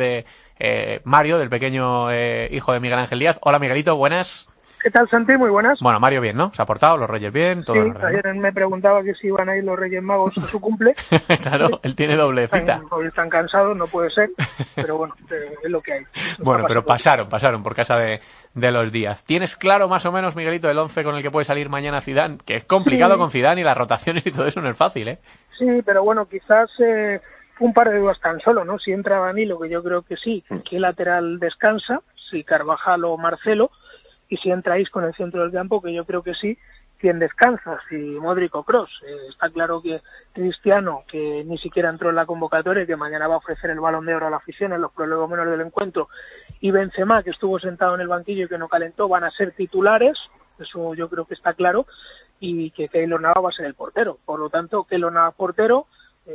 de Mario, del pequeño hijo de Miguel Ángel Díaz. Hola, Miguelito, buenas.
¿Qué tal, Santi? Muy buenas.
Bueno, Mario bien, ¿no? Se ha portado, los Reyes bien, todo.
Sí, ayer me preguntaba que si iban a ir los Reyes Magos a su cumple.
Claro, él tiene doble cita.
Hoy están cansados, no puede ser, pero bueno, es lo que hay.
Bueno, pero pasaron por casa de los Díaz. ¿Tienes claro más o menos, Miguelito, el 11 con el que puede salir mañana Zidane? Que es complicado con Zidane y las rotaciones y todo eso no es fácil, ¿eh?
Sí, pero bueno, quizás un par de dudas tan solo, ¿no? Si entra Danilo, que yo creo que sí, ¿qué lateral descansa? Si Carvajal o Marcelo. Y si entráis con el centro del campo, que yo creo que sí, ¿quién descansa? Si Modric o Kroos. Está claro que Cristiano, que ni siquiera entró en la convocatoria y que mañana va a ofrecer el Balón de Oro a la afición en los prolegómenos del encuentro, y Benzema, que estuvo sentado en el banquillo y que no calentó, van a ser titulares, eso yo creo que está claro, y que Keylor Navas va a ser el portero. Por lo tanto, Keylor Navas portero,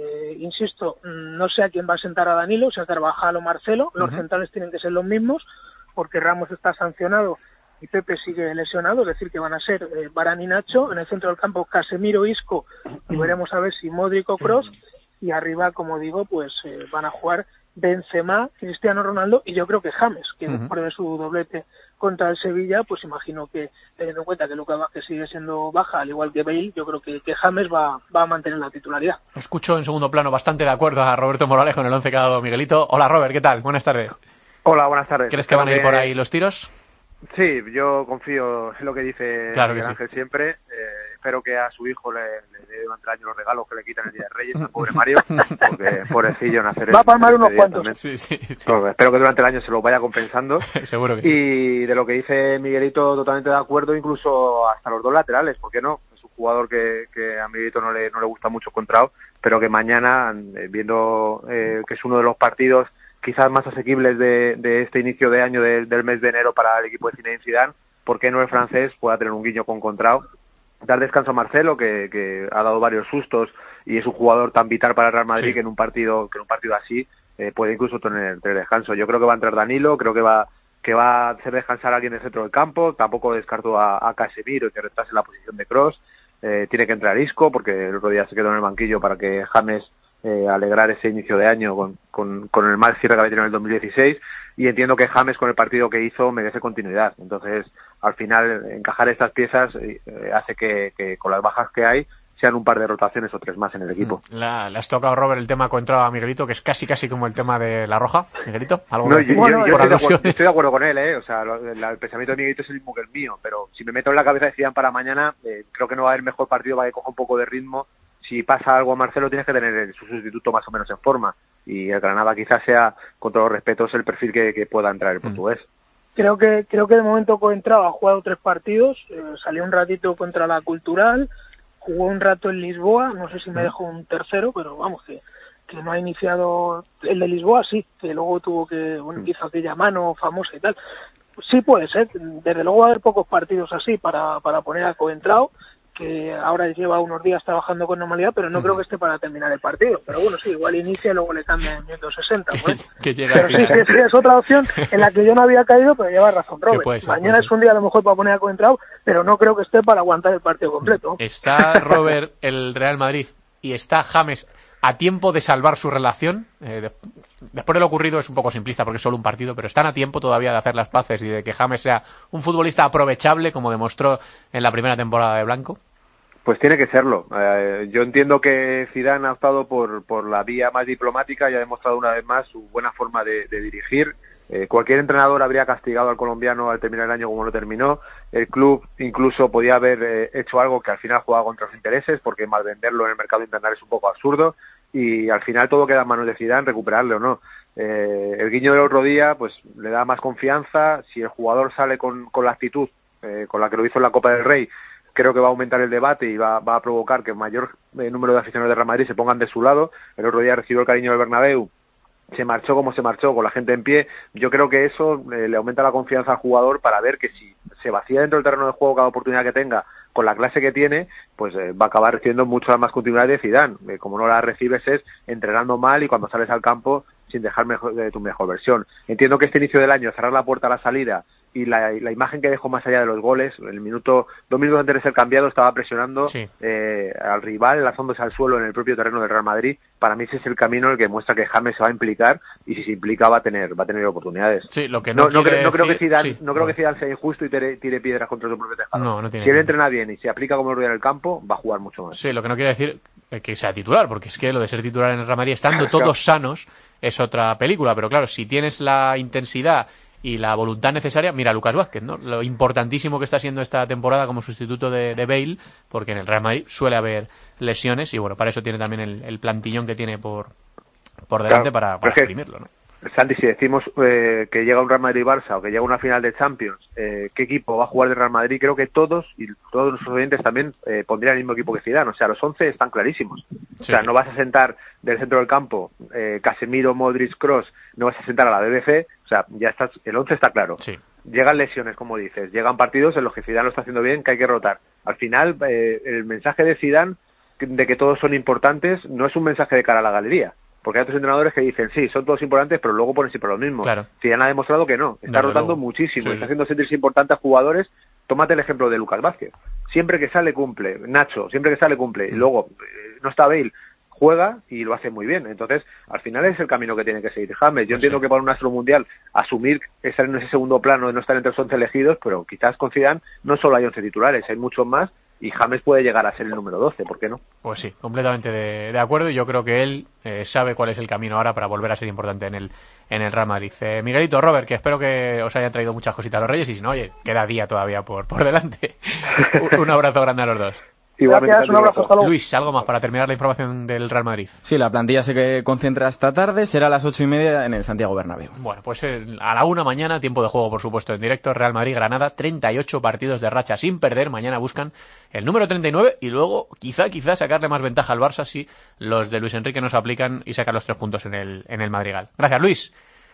insisto, no sé a quién va a sentar a Danilo, si a Carvajal o Marcelo, los centrales tienen que ser los mismos, porque Ramos está sancionado y Pepe sigue lesionado, es decir, que van a ser Varane y Nacho, en el centro del campo Casemiro, Isco, y veremos a ver si Modric o Kroos, y arriba, como digo, pues van a jugar Benzema, Cristiano Ronaldo, y yo creo que James, que después de su doblete contra el Sevilla, pues imagino que, teniendo en cuenta que Lucas Vázquez sigue siendo baja, al igual que Bale, yo creo que James va a mantener la titularidad.
Escucho en segundo plano bastante de acuerdo a Roberto Morales con el 11 que ha dado Miguelito. Hola, Robert, ¿qué tal? Buenas tardes.
Hola, buenas tardes.
¿Crees que van a ir por ahí los tiros?
Sí, yo confío en lo que dice Miguel Ángel siempre. Espero que a su hijo le dé durante el año los regalos que le quitan el Día de Reyes, al pobre Mario, porque pobrecillo nacer.
Va a palmar unos cuantos.
Sí. Espero que durante el año se lo vaya compensando.
Seguro que sí.
Y de lo que dice Miguelito, totalmente de acuerdo, incluso hasta los dos laterales, ¿por qué no? Es un jugador que a Miguelito no le gusta mucho Contrao, pero que mañana, viendo que es uno de los partidos quizás más asequibles de este inicio de año del mes de enero para el equipo de Zinedine Zidane, ¿por qué no el francés pueda tener un guiño con Contrao? Dar descanso a Marcelo, que ha dado varios sustos y es un jugador tan vital para el Real Madrid que en un partido así puede incluso tener descanso. Yo creo que va a entrar Danilo, creo que va a hacer descansar a alguien del centro del campo. Tampoco descarto a Casemiro y que retrase la posición de Kroos. Tiene que entrar Isco porque el otro día se quedó en el banquillo para que James alegrar ese inicio de año con el mal cierre que había tenido en el 2016, y entiendo que James con el partido que hizo merece continuidad. Entonces, al final, encajar estas piezas hace que con las bajas que hay sean un par de rotaciones o 3 más en el equipo.
Le has tocado, Robert, el tema coentrado a Miguelito, que es casi como el tema de la Roja. Miguelito, algo
no,
yo
estoy de acuerdo con él, o sea, el pensamiento de Miguelito es el mismo que el mío, pero si me meto en la cabeza de Zidane para mañana, creo que no va a haber mejor partido para que coja un poco de ritmo. Si pasa algo a Marcelo, tienes que tener su sustituto más o menos en forma, y el Granada quizás sea, con todos los respetos, el perfil que pueda entrar el portugués.
Creo que de momento Coentrao ha jugado 3 partidos, salió un ratito contra la Cultural, jugó un rato en Lisboa, no sé si me dejó un tercero, pero vamos, que no ha iniciado el de Lisboa, sí, que luego tuvo que, hizo aquella mano famosa y tal. Sí puede ser, desde luego va a haber pocos partidos así para poner a Coentrao, que ahora lleva unos días trabajando con normalidad, pero no creo que esté para terminar el partido. Pero bueno, sí, igual inicia y luego le cambia en minuto 60. Pues. Pero sí, es otra opción en la que yo no había caído, pero lleva razón, Robert. Mañana es un día a lo mejor para poner a Coentrao, pero no creo que esté para aguantar el partido completo.
¿Está, Robert, el Real Madrid y está James a tiempo de salvar su relación? Después de lo ocurrido es un poco simplista porque es solo un partido, pero están a tiempo todavía de hacer las paces y de que James sea un futbolista aprovechable, como demostró en la primera temporada de Blanco.
Pues tiene que serlo. Yo entiendo que Zidane ha optado por la vía más diplomática y ha demostrado una vez más su buena forma de dirigir. Cualquier entrenador habría castigado al colombiano al terminar el año como lo terminó. El club incluso podía haber hecho algo que al final jugaba contra sus intereses, porque malvenderlo en el mercado internacional es un poco absurdo, y al final todo queda en manos de Zidane, recuperarle o no. El guiño del otro día pues le da más confianza. Si el jugador sale con la actitud con la que lo hizo en la Copa del Rey, creo que va a aumentar el debate y va a provocar que el mayor número de aficionados de Real Madrid se pongan de su lado. El otro día recibió el cariño del Bernabéu, se marchó como se marchó, con la gente en pie. Yo creo que eso le aumenta la confianza al jugador para ver que si se vacía dentro del terreno de juego cada oportunidad que tenga, con la clase que tiene, pues va a acabar recibiendo mucha más continuidad de Zidane. Como no la recibes es entrenando mal y cuando sales al campo sin dejar tu mejor versión. Entiendo que este inicio del año, cerrar la puerta a la salida y la imagen que dejó más allá de los goles, el 2 minutos antes de ser cambiado estaba presionando al rival, lanzándose al suelo en el propio terreno del Real Madrid. Para mí ese es el camino en el que muestra que James se va a implicar, y si se implica va a tener oportunidades.
Sí, lo que
no creo que Zidane sea injusto y tire piedras contra su propio tejado. Si él entrena bien y se aplica como lo en el campo, va a jugar mucho más.
Sí, lo que no quiere decir que sea titular, porque es que lo de ser titular en el Real Madrid estando todos sanos es otra película, pero claro, si tienes la intensidad y la voluntad necesaria, mira a Lucas Vázquez, ¿no? Lo importantísimo que está siendo esta temporada como sustituto de Bale, porque en el Real Madrid suele haber lesiones y bueno, para eso tiene también el plantillón que tiene por delante, para exprimirlo, ¿no?
Santi, si decimos que llega un Real Madrid-Barça o que llega una final de Champions, ¿qué equipo va a jugar de Real Madrid? Creo que todos nuestros oyentes también pondrían el mismo equipo que Zidane. O sea, los 11 están clarísimos. O sea, no vas a sentar del centro del campo Casemiro, Modric, Kroos, no vas a sentar a la BBC. O sea, ya estás, el 11 está claro. Llegan lesiones, como dices, llegan partidos en los que Zidane lo está haciendo bien, que hay que rotar. Al final, el mensaje de Zidane de que todos son importantes no es un mensaje de cara a la galería. Porque hay otros entrenadores que dicen, sí, son todos importantes, pero luego ponen siempre lo mismo. Zidane ha demostrado que no. Está rotando muchísimo. Está haciendo sentirse importantes a jugadores. Tómate el ejemplo de Lucas Vázquez. Siempre que sale, cumple. Nacho, siempre que sale, cumple. Y luego, no está Bale, juega y lo hace muy bien. Entonces, al final es el camino que tiene que seguir James. Yo entiendo que para un astro mundial asumir estar en ese segundo plano de no estar entre los 11 elegidos, pero quizás con Zidane no solo hay 11 titulares, hay muchos más. Y James puede llegar a ser el número 12, ¿por qué no?
Pues sí, completamente de acuerdo, y yo creo que él sabe cuál es el camino ahora para volver a ser importante en el Real Madrid. Miguelito, Robert, que espero que os hayan traído muchas cositas a los Reyes, y si no, oye, queda día todavía por delante. Un abrazo grande a los dos.
Gracias, un abrazo, hasta luego.
Luis, algo más para terminar la información del Real Madrid.
Sí, la plantilla se concentra esta tarde, será a las 8:30 en el Santiago Bernabéu.
Bueno, pues a la 1 mañana, tiempo de juego por supuesto en directo, Real Madrid-Granada, 38 partidos de racha sin perder, mañana buscan el número 39 y luego quizá sacarle más ventaja al Barça si los de Luis Enrique no se aplican y sacan los 3 puntos en el Madrigal. Gracias, Luis.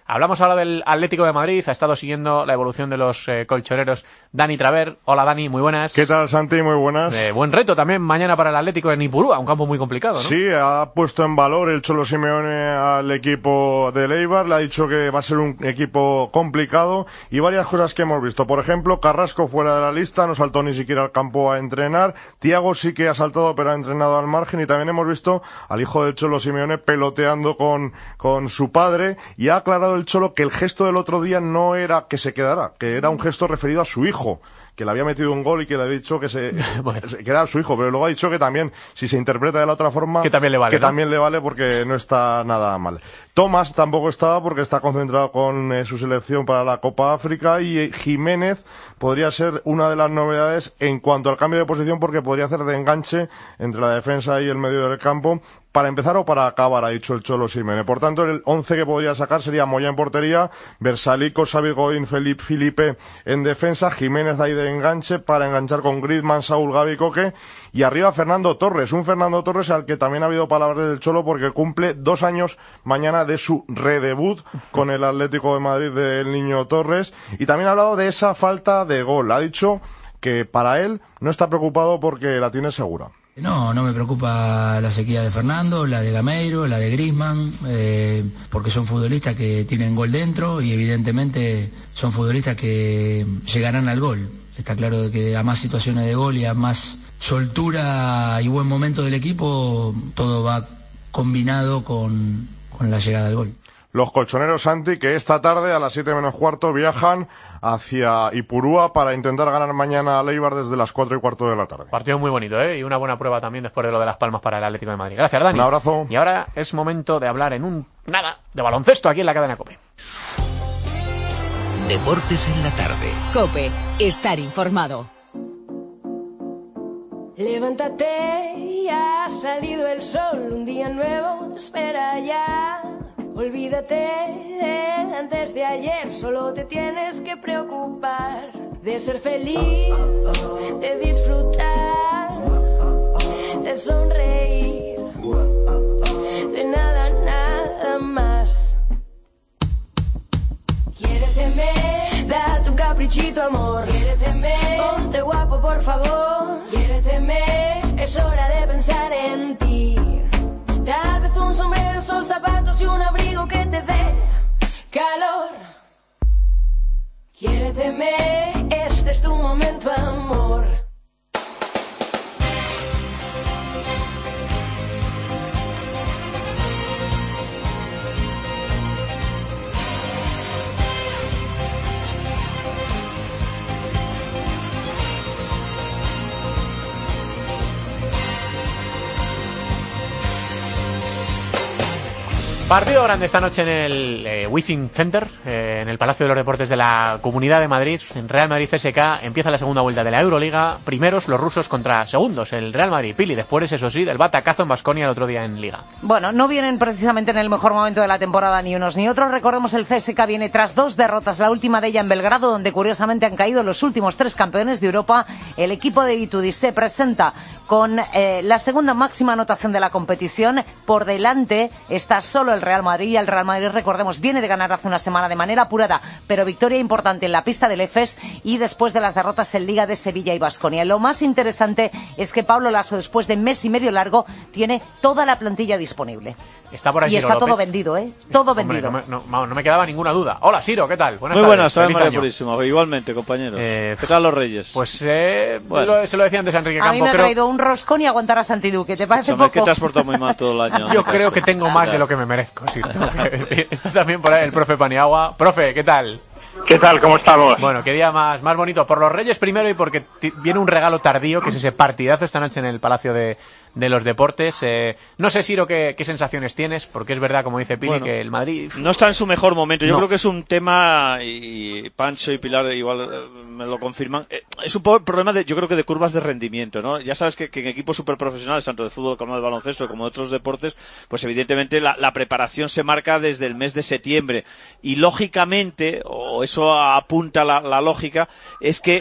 Hablamos ahora del Atlético de Madrid. Ha estado siguiendo la evolución de los colchoneros Dani Traver. Hola Dani, muy buenas.
¿Qué tal, Santi? Muy buenas.
Buen reto también mañana para el Atlético en Ipurúa, un campo muy complicado, ¿no?
Sí, ha puesto en valor el Cholo Simeone al equipo de Eibar. Le ha dicho que va a ser un equipo complicado y varias cosas que hemos visto. Por ejemplo, Carrasco fuera de la lista, no saltó ni siquiera al campo a entrenar. Thiago sí que ha saltado, pero ha entrenado al margen. Y también hemos visto al hijo del Cholo Simeone peloteando con su padre, y ha aclarado el Cholo que el gesto del otro día no era que se quedara, que era un gesto referido a su hijo, que le había metido un gol y que le había dicho que que era su hijo, pero luego ha dicho que también, si se interpreta de la otra forma,
que también le vale,
también le vale, porque no está nada mal. Tomás tampoco estaba porque está concentrado con su selección para la Copa África, y Jiménez podría ser una de las novedades en cuanto al cambio de posición, porque podría hacer de enganche entre la defensa y el medio del campo, para empezar o para acabar, ha dicho el Cholo Simeone. Por tanto, el 11 que podría sacar sería Moya en portería, Versalico, Xavi Godín, Felipe en defensa, Jiménez ahí de enganche para enganchar con Griezmann, Saúl, Gavi, Coque, y arriba Fernando Torres, un Fernando Torres al que también ha habido palabras del Cholo porque cumple 2 años mañana de su redebut con el Atlético de Madrid del Niño Torres, y también ha hablado de esa falta de gol. Ha dicho que para él no está preocupado porque la tiene segura.
No me preocupa la sequía de Fernando, la de Gameiro, la de Griezmann, porque son futbolistas que tienen gol dentro y evidentemente son futbolistas que llegarán al gol. Está claro que a más situaciones de gol y a más soltura y buen momento del equipo, todo va combinado con la llegada del gol.
Los colchoneros, Santi, que esta tarde a las 7 menos cuarto viajan hacia Ipurúa para intentar ganar mañana a Eibar desde las 4 y cuarto de la tarde.
Partido muy bonito, ¿eh? Y una buena prueba también después de lo de Las Palmas para el Atlético de Madrid. Gracias, Dani.
Un abrazo.
Y ahora es momento de hablar de baloncesto aquí en la cadena COPE.
Deportes en la tarde.
COPE, estar informado.
Levántate, ya ha salido el sol, un día nuevo te espera ya. Olvídate del antes de ayer, solo te tienes que preocupar de ser feliz, de disfrutar, de sonreír, de nada más. Quiéreteme, da tu caprichito amor, quiéreteme, ponte guapo por favor, quiéreteme, es hora de pensar en ti. Tal vez un sombrero, son zapatos y un abrigo que te dé calor. Quiéreteme, este es tu momento, amor.
Partido grande esta noche en el Withing Center, en el Palacio de los Deportes de la Comunidad de Madrid. En Real Madrid CSKA empieza la segunda vuelta de la Euroliga. Primeros los rusos contra segundos, el Real Madrid. Pili, después, eso sí, del batacazo en Baskonia el otro día en Liga.
Bueno, no vienen precisamente en el mejor momento de la temporada ni unos ni otros. Recordemos, el CSKA viene tras 2 derrotas, la última de ella en Belgrado, donde curiosamente han caído los últimos 3 campeones de Europa. El equipo de Itudis se presenta con la segunda máxima anotación de la competición. Por delante está solo el Real Madrid, y el Real Madrid, recordemos, viene de ganar hace una semana de manera apurada, pero victoria importante en la pista del EFES, y después de las derrotas en Liga de Sevilla y Baskonia. Lo más interesante es que Pablo Laso, después de mes y medio largo, tiene toda la plantilla disponible.
Está por ahí
y
Ciro
está
López.
Todo vendido, ¿eh? Todo
Hombre,
vendido.
No me quedaba ninguna duda. Hola, Ciro, ¿qué tal?
Muy buenas, soy María Purísima. Igualmente, compañeros. ¿Qué tal los Reyes?
Pues se lo decía antes a Enrique Campo.
A mí me ha traído un roscón y aguantar a Santiduque. ¿Te parece poco?
Es que te has portado muy mal todo el año.
Yo creo que tengo más de lo que me merezco. Sí, está también por ahí el profe Paniagua. Profe, ¿qué tal?
¿Qué tal? ¿Cómo estamos?
Bueno, qué día más bonito. Por los Reyes primero, y porque viene un regalo tardío, que es ese partidazo esta noche en el Palacio de los Deportes. No sé, Ciro, qué sensaciones tienes, porque es verdad, como dice Pili, que el Madrid
no está en su mejor momento. Yo creo que es un tema, y Pancho y Pilar igual me lo confirman, es un problema yo creo que de curvas de rendimiento, ¿no? Ya sabes que en equipos superprofesionales, tanto de fútbol como de baloncesto como de otros deportes, pues evidentemente la preparación se marca desde el mes de septiembre, y lógicamente, o eso apunta la lógica, es que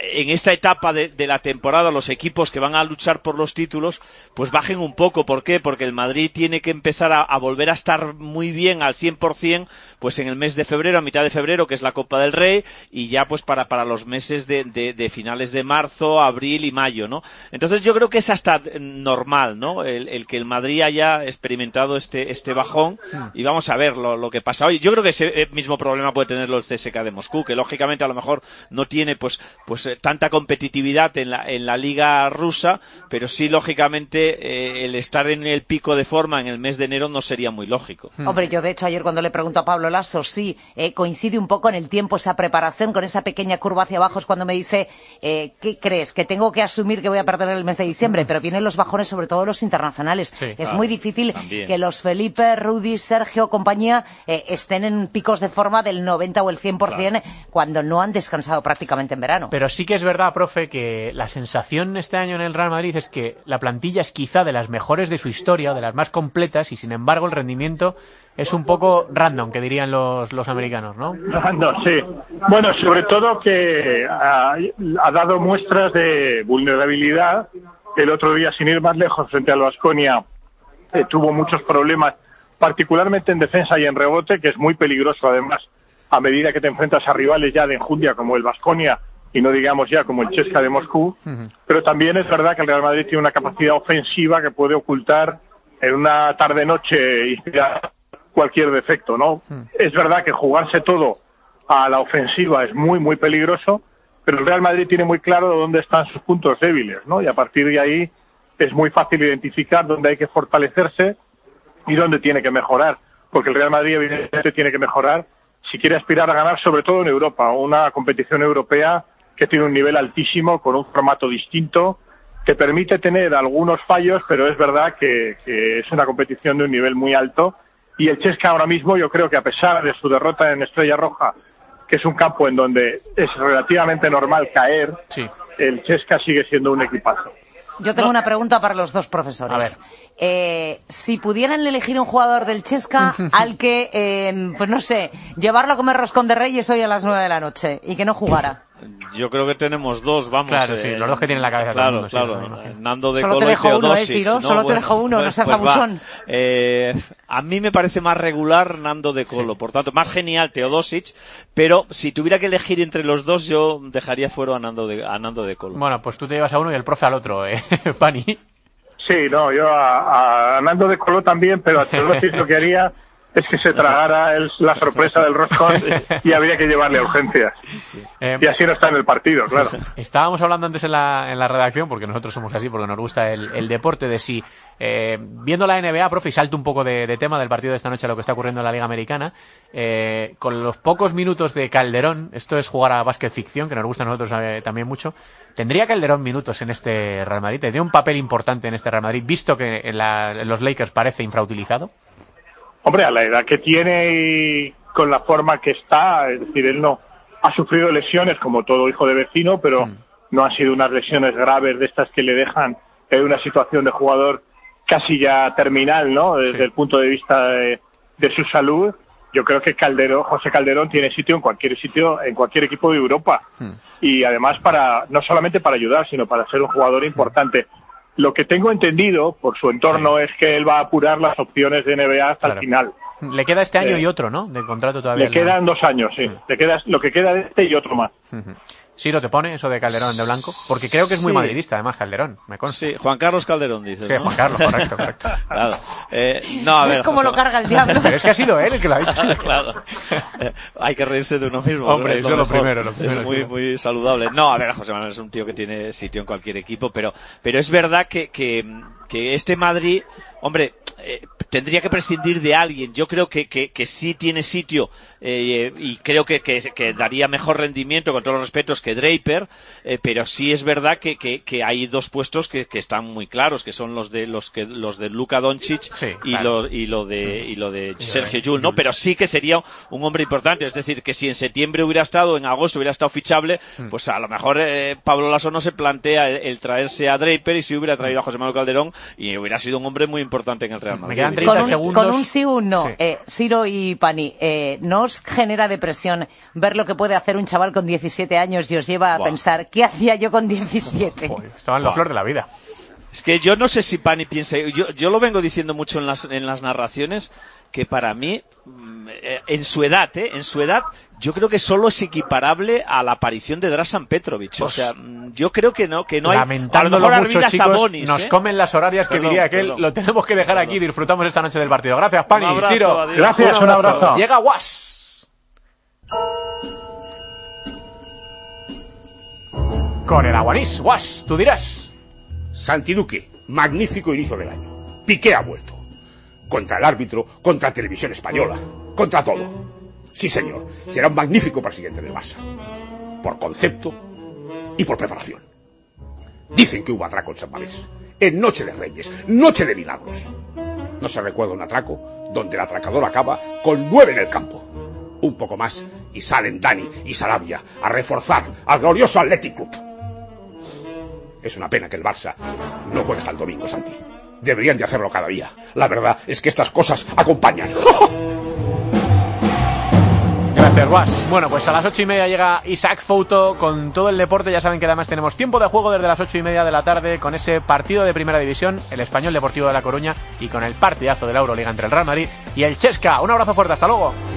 en esta etapa de la temporada los equipos que van a luchar por los títulos pues bajen un poco. ¿Por qué? Porque el Madrid tiene que empezar a volver a estar muy bien al 100% pues en el mes de febrero, a mitad de febrero, que es la Copa del Rey, y ya pues para los meses de finales de marzo, abril y mayo, ¿no? Entonces yo creo que es hasta normal, ¿no? El que el Madrid haya experimentado este bajón, y vamos a ver lo que pasa hoy. Yo creo que ese mismo problema puede tenerlo el CSKA de Moscú, que lógicamente a lo mejor no tiene pues tanta competitividad en la liga rusa, pero sí lógicamente el estar en el pico de forma en el mes de enero no sería muy lógico.
Hombre, yo de hecho ayer cuando le pregunto a Pablo Lasso, sí, coincide un poco en el tiempo esa preparación con esa pequeña curva hacia abajo, es cuando me dice, ¿qué crees? Que tengo que asumir que voy a perder el mes de diciembre, pero vienen los bajones, sobre todo los internacionales. Sí, es muy difícil también que los Felipe, Rudy, Sergio, compañía estén en picos de forma del 90 o el 100% cuando no han descansado prácticamente en verano.
Pero sí que es verdad, profe, que la sensación este año en el Real Madrid es que la plantilla es quizá de las mejores de su historia, o de las más completas, y sin embargo el rendimiento es un poco random, que dirían los americanos, ¿no?
Random, sí. Bueno, sobre todo que ha dado muestras de vulnerabilidad. El otro día, sin ir más lejos, frente al Baskonia, tuvo muchos problemas, particularmente en defensa y en rebote, que es muy peligroso además, a medida que te enfrentas a rivales ya de enjundia como el Baskonia, y no digamos ya como el CSKA de Moscú. Pero también es verdad que el Real Madrid tiene una capacidad ofensiva que puede ocultar en una tarde-noche inspirada cualquier defecto, ¿no? Es verdad que jugarse todo a la ofensiva es muy, muy peligroso, pero el Real Madrid tiene muy claro dónde están sus puntos débiles, ¿no? Y a partir de ahí es muy fácil identificar dónde hay que fortalecerse y dónde tiene que mejorar, porque el Real Madrid evidentemente tiene que mejorar si quiere aspirar a ganar, sobre todo en Europa, una competición europea que tiene un nivel altísimo, con un formato distinto, que permite tener algunos fallos, pero es verdad que es una competición de un nivel muy alto. Y el CSKA ahora mismo, yo creo que a pesar de su derrota en Estrella Roja, que es un campo en donde es relativamente normal caer, el CSKA sigue siendo un equipazo.
Yo tengo una pregunta para los dos profesores. A ver. Si pudieran elegir un jugador del CSKA al que, pues no sé, llevarlo a comer roscón de Reyes hoy a las 9 de la noche y que no jugara.
Yo creo que tenemos dos, vamos.
Claro, sí, los dos que tienen la cabeza.
Claro,
mundo,
claro. Sí, Nando de
Colo
Colo
te
y
dejo uno,
Teodosic.
Ciro, solo te dejo uno, no seas abusón.
A mí me parece más regular Nando de Colo, por tanto, más genial Teodosic, pero si tuviera que elegir entre los dos, yo dejaría fuera a Nando de Colo.
Bueno, pues tú te llevas a uno y el profe al otro, Pani.
Sí, no, yo a Nando de Colo también, pero a Teodosic lo que haría es que se tragara la sorpresa del roscón y habría que llevarle a urgencias. Y así no está en el partido, claro.
Estábamos hablando antes en la redacción, porque nosotros somos así, porque nos gusta el deporte, de si, viendo la NBA, profe, y salto un poco de tema del partido de esta noche a lo que está ocurriendo en la Liga Americana, con los pocos minutos de Calderón, esto es jugar a básquet ficción, que nos gusta a nosotros también mucho, ¿tendría Calderón minutos en este Real Madrid? ¿Tendría un papel importante en este Real Madrid, visto que en los Lakers parece infrautilizado?
Hombre, a la edad que tiene y con la forma que está, es decir, él no ha sufrido lesiones como todo hijo de vecino, pero no han sido unas lesiones graves de estas que le dejan en una situación de jugador casi ya terminal, ¿no? Desde el punto de vista de su salud. Yo creo que José Calderón tiene sitio, en cualquier equipo de Europa. Y además no solamente para ayudar, sino para ser un jugador importante. Lo que tengo entendido por su entorno es que él va a apurar las opciones de NBA hasta el final.
Le queda este año y otro, ¿no? De contrato todavía.
Le quedan 2 años, sí. Le queda lo que queda de este y otro más.
¿Siro te pone eso de Calderón de blanco? Porque creo que es muy madridista, además, Calderón, me consta.
Sí, Juan Carlos Calderón, dice.
Sí, ¿no? Juan Carlos, correcto.
Claro. No, a ver.
¿Cómo lo carga el diablo?
Pero es que ha sido él el que lo ha dicho.
Claro. Hay que reírse de uno mismo.
Hombre, eso es lo primero.
Es muy saludable. No, a ver, José Manuel es un tío que tiene sitio en cualquier equipo, pero es verdad que este Madrid, hombre, tendría que prescindir de alguien. Yo creo que sí tiene sitio y creo que daría mejor rendimiento, con todos los respetos, que Draper, pero sí es verdad que hay dos puestos que están muy claros, que son los de Luka Doncic y lo de Sergio Llull, ¿no? Pero sí que sería un hombre importante, es decir, que si en septiembre en agosto hubiera estado fichable, pues a lo mejor Pablo Lasso no se plantea el traerse a Draper, y si hubiera traído a José Manuel Calderón, y hubiera sido un hombre muy importante en el Real Real Madrid.
Me quedan 30 segundos.
Con un sí o un no,
Sí.
Siro y Pani, ¿no os genera depresión ver lo que puede hacer un chaval con 17 años y os lleva a pensar, ¿qué hacía yo con 17?
Estaba en la flor de la vida.
Es que yo no sé si Pani piensa, yo lo vengo diciendo mucho en las narraciones, que para mí, en su edad, yo creo que solo es equiparable a la aparición de Dražan Petrovic. O sea, yo creo que no hay...
Lamentándolo mucho, chicos,
Sabonis,
nos comen las horarias, que diría aquel, lo tenemos que dejar aquí, disfrutamos esta noche del partido. Gracias, Pani, Ciro.
Gracias, un abrazo.
Llega Was. Con el Aguanís, Was, tú dirás.
Santi Duque, magnífico inicio del año. Piqué ha vuelto. Contra el árbitro, contra Televisión Española, contra todo. Sí, señor, será un magnífico presidente del Barça. Por concepto y por preparación. Dicen que hubo atraco en San Mamés, en Noche de Reyes, Noche de Milagros. No se recuerda un atraco donde el atracador acaba con 9 en el campo. Un poco más y salen Dani y Sarabia a reforzar al glorioso Athletic Club. Es una pena que el Barça no juegue hasta el domingo, Santi. Deberían de hacerlo cada día. La verdad es que estas cosas acompañan.
Gracias, Was. Bueno, pues a las 8:30 llega Isaac Fouto con todo el deporte. Ya saben que además tenemos tiempo de juego desde las 8:30 de la tarde con ese partido de Primera División, el Español Deportivo de La Coruña, y con el partidazo de la Euroliga entre el Real Madrid y el Chesca. Un abrazo fuerte, hasta luego.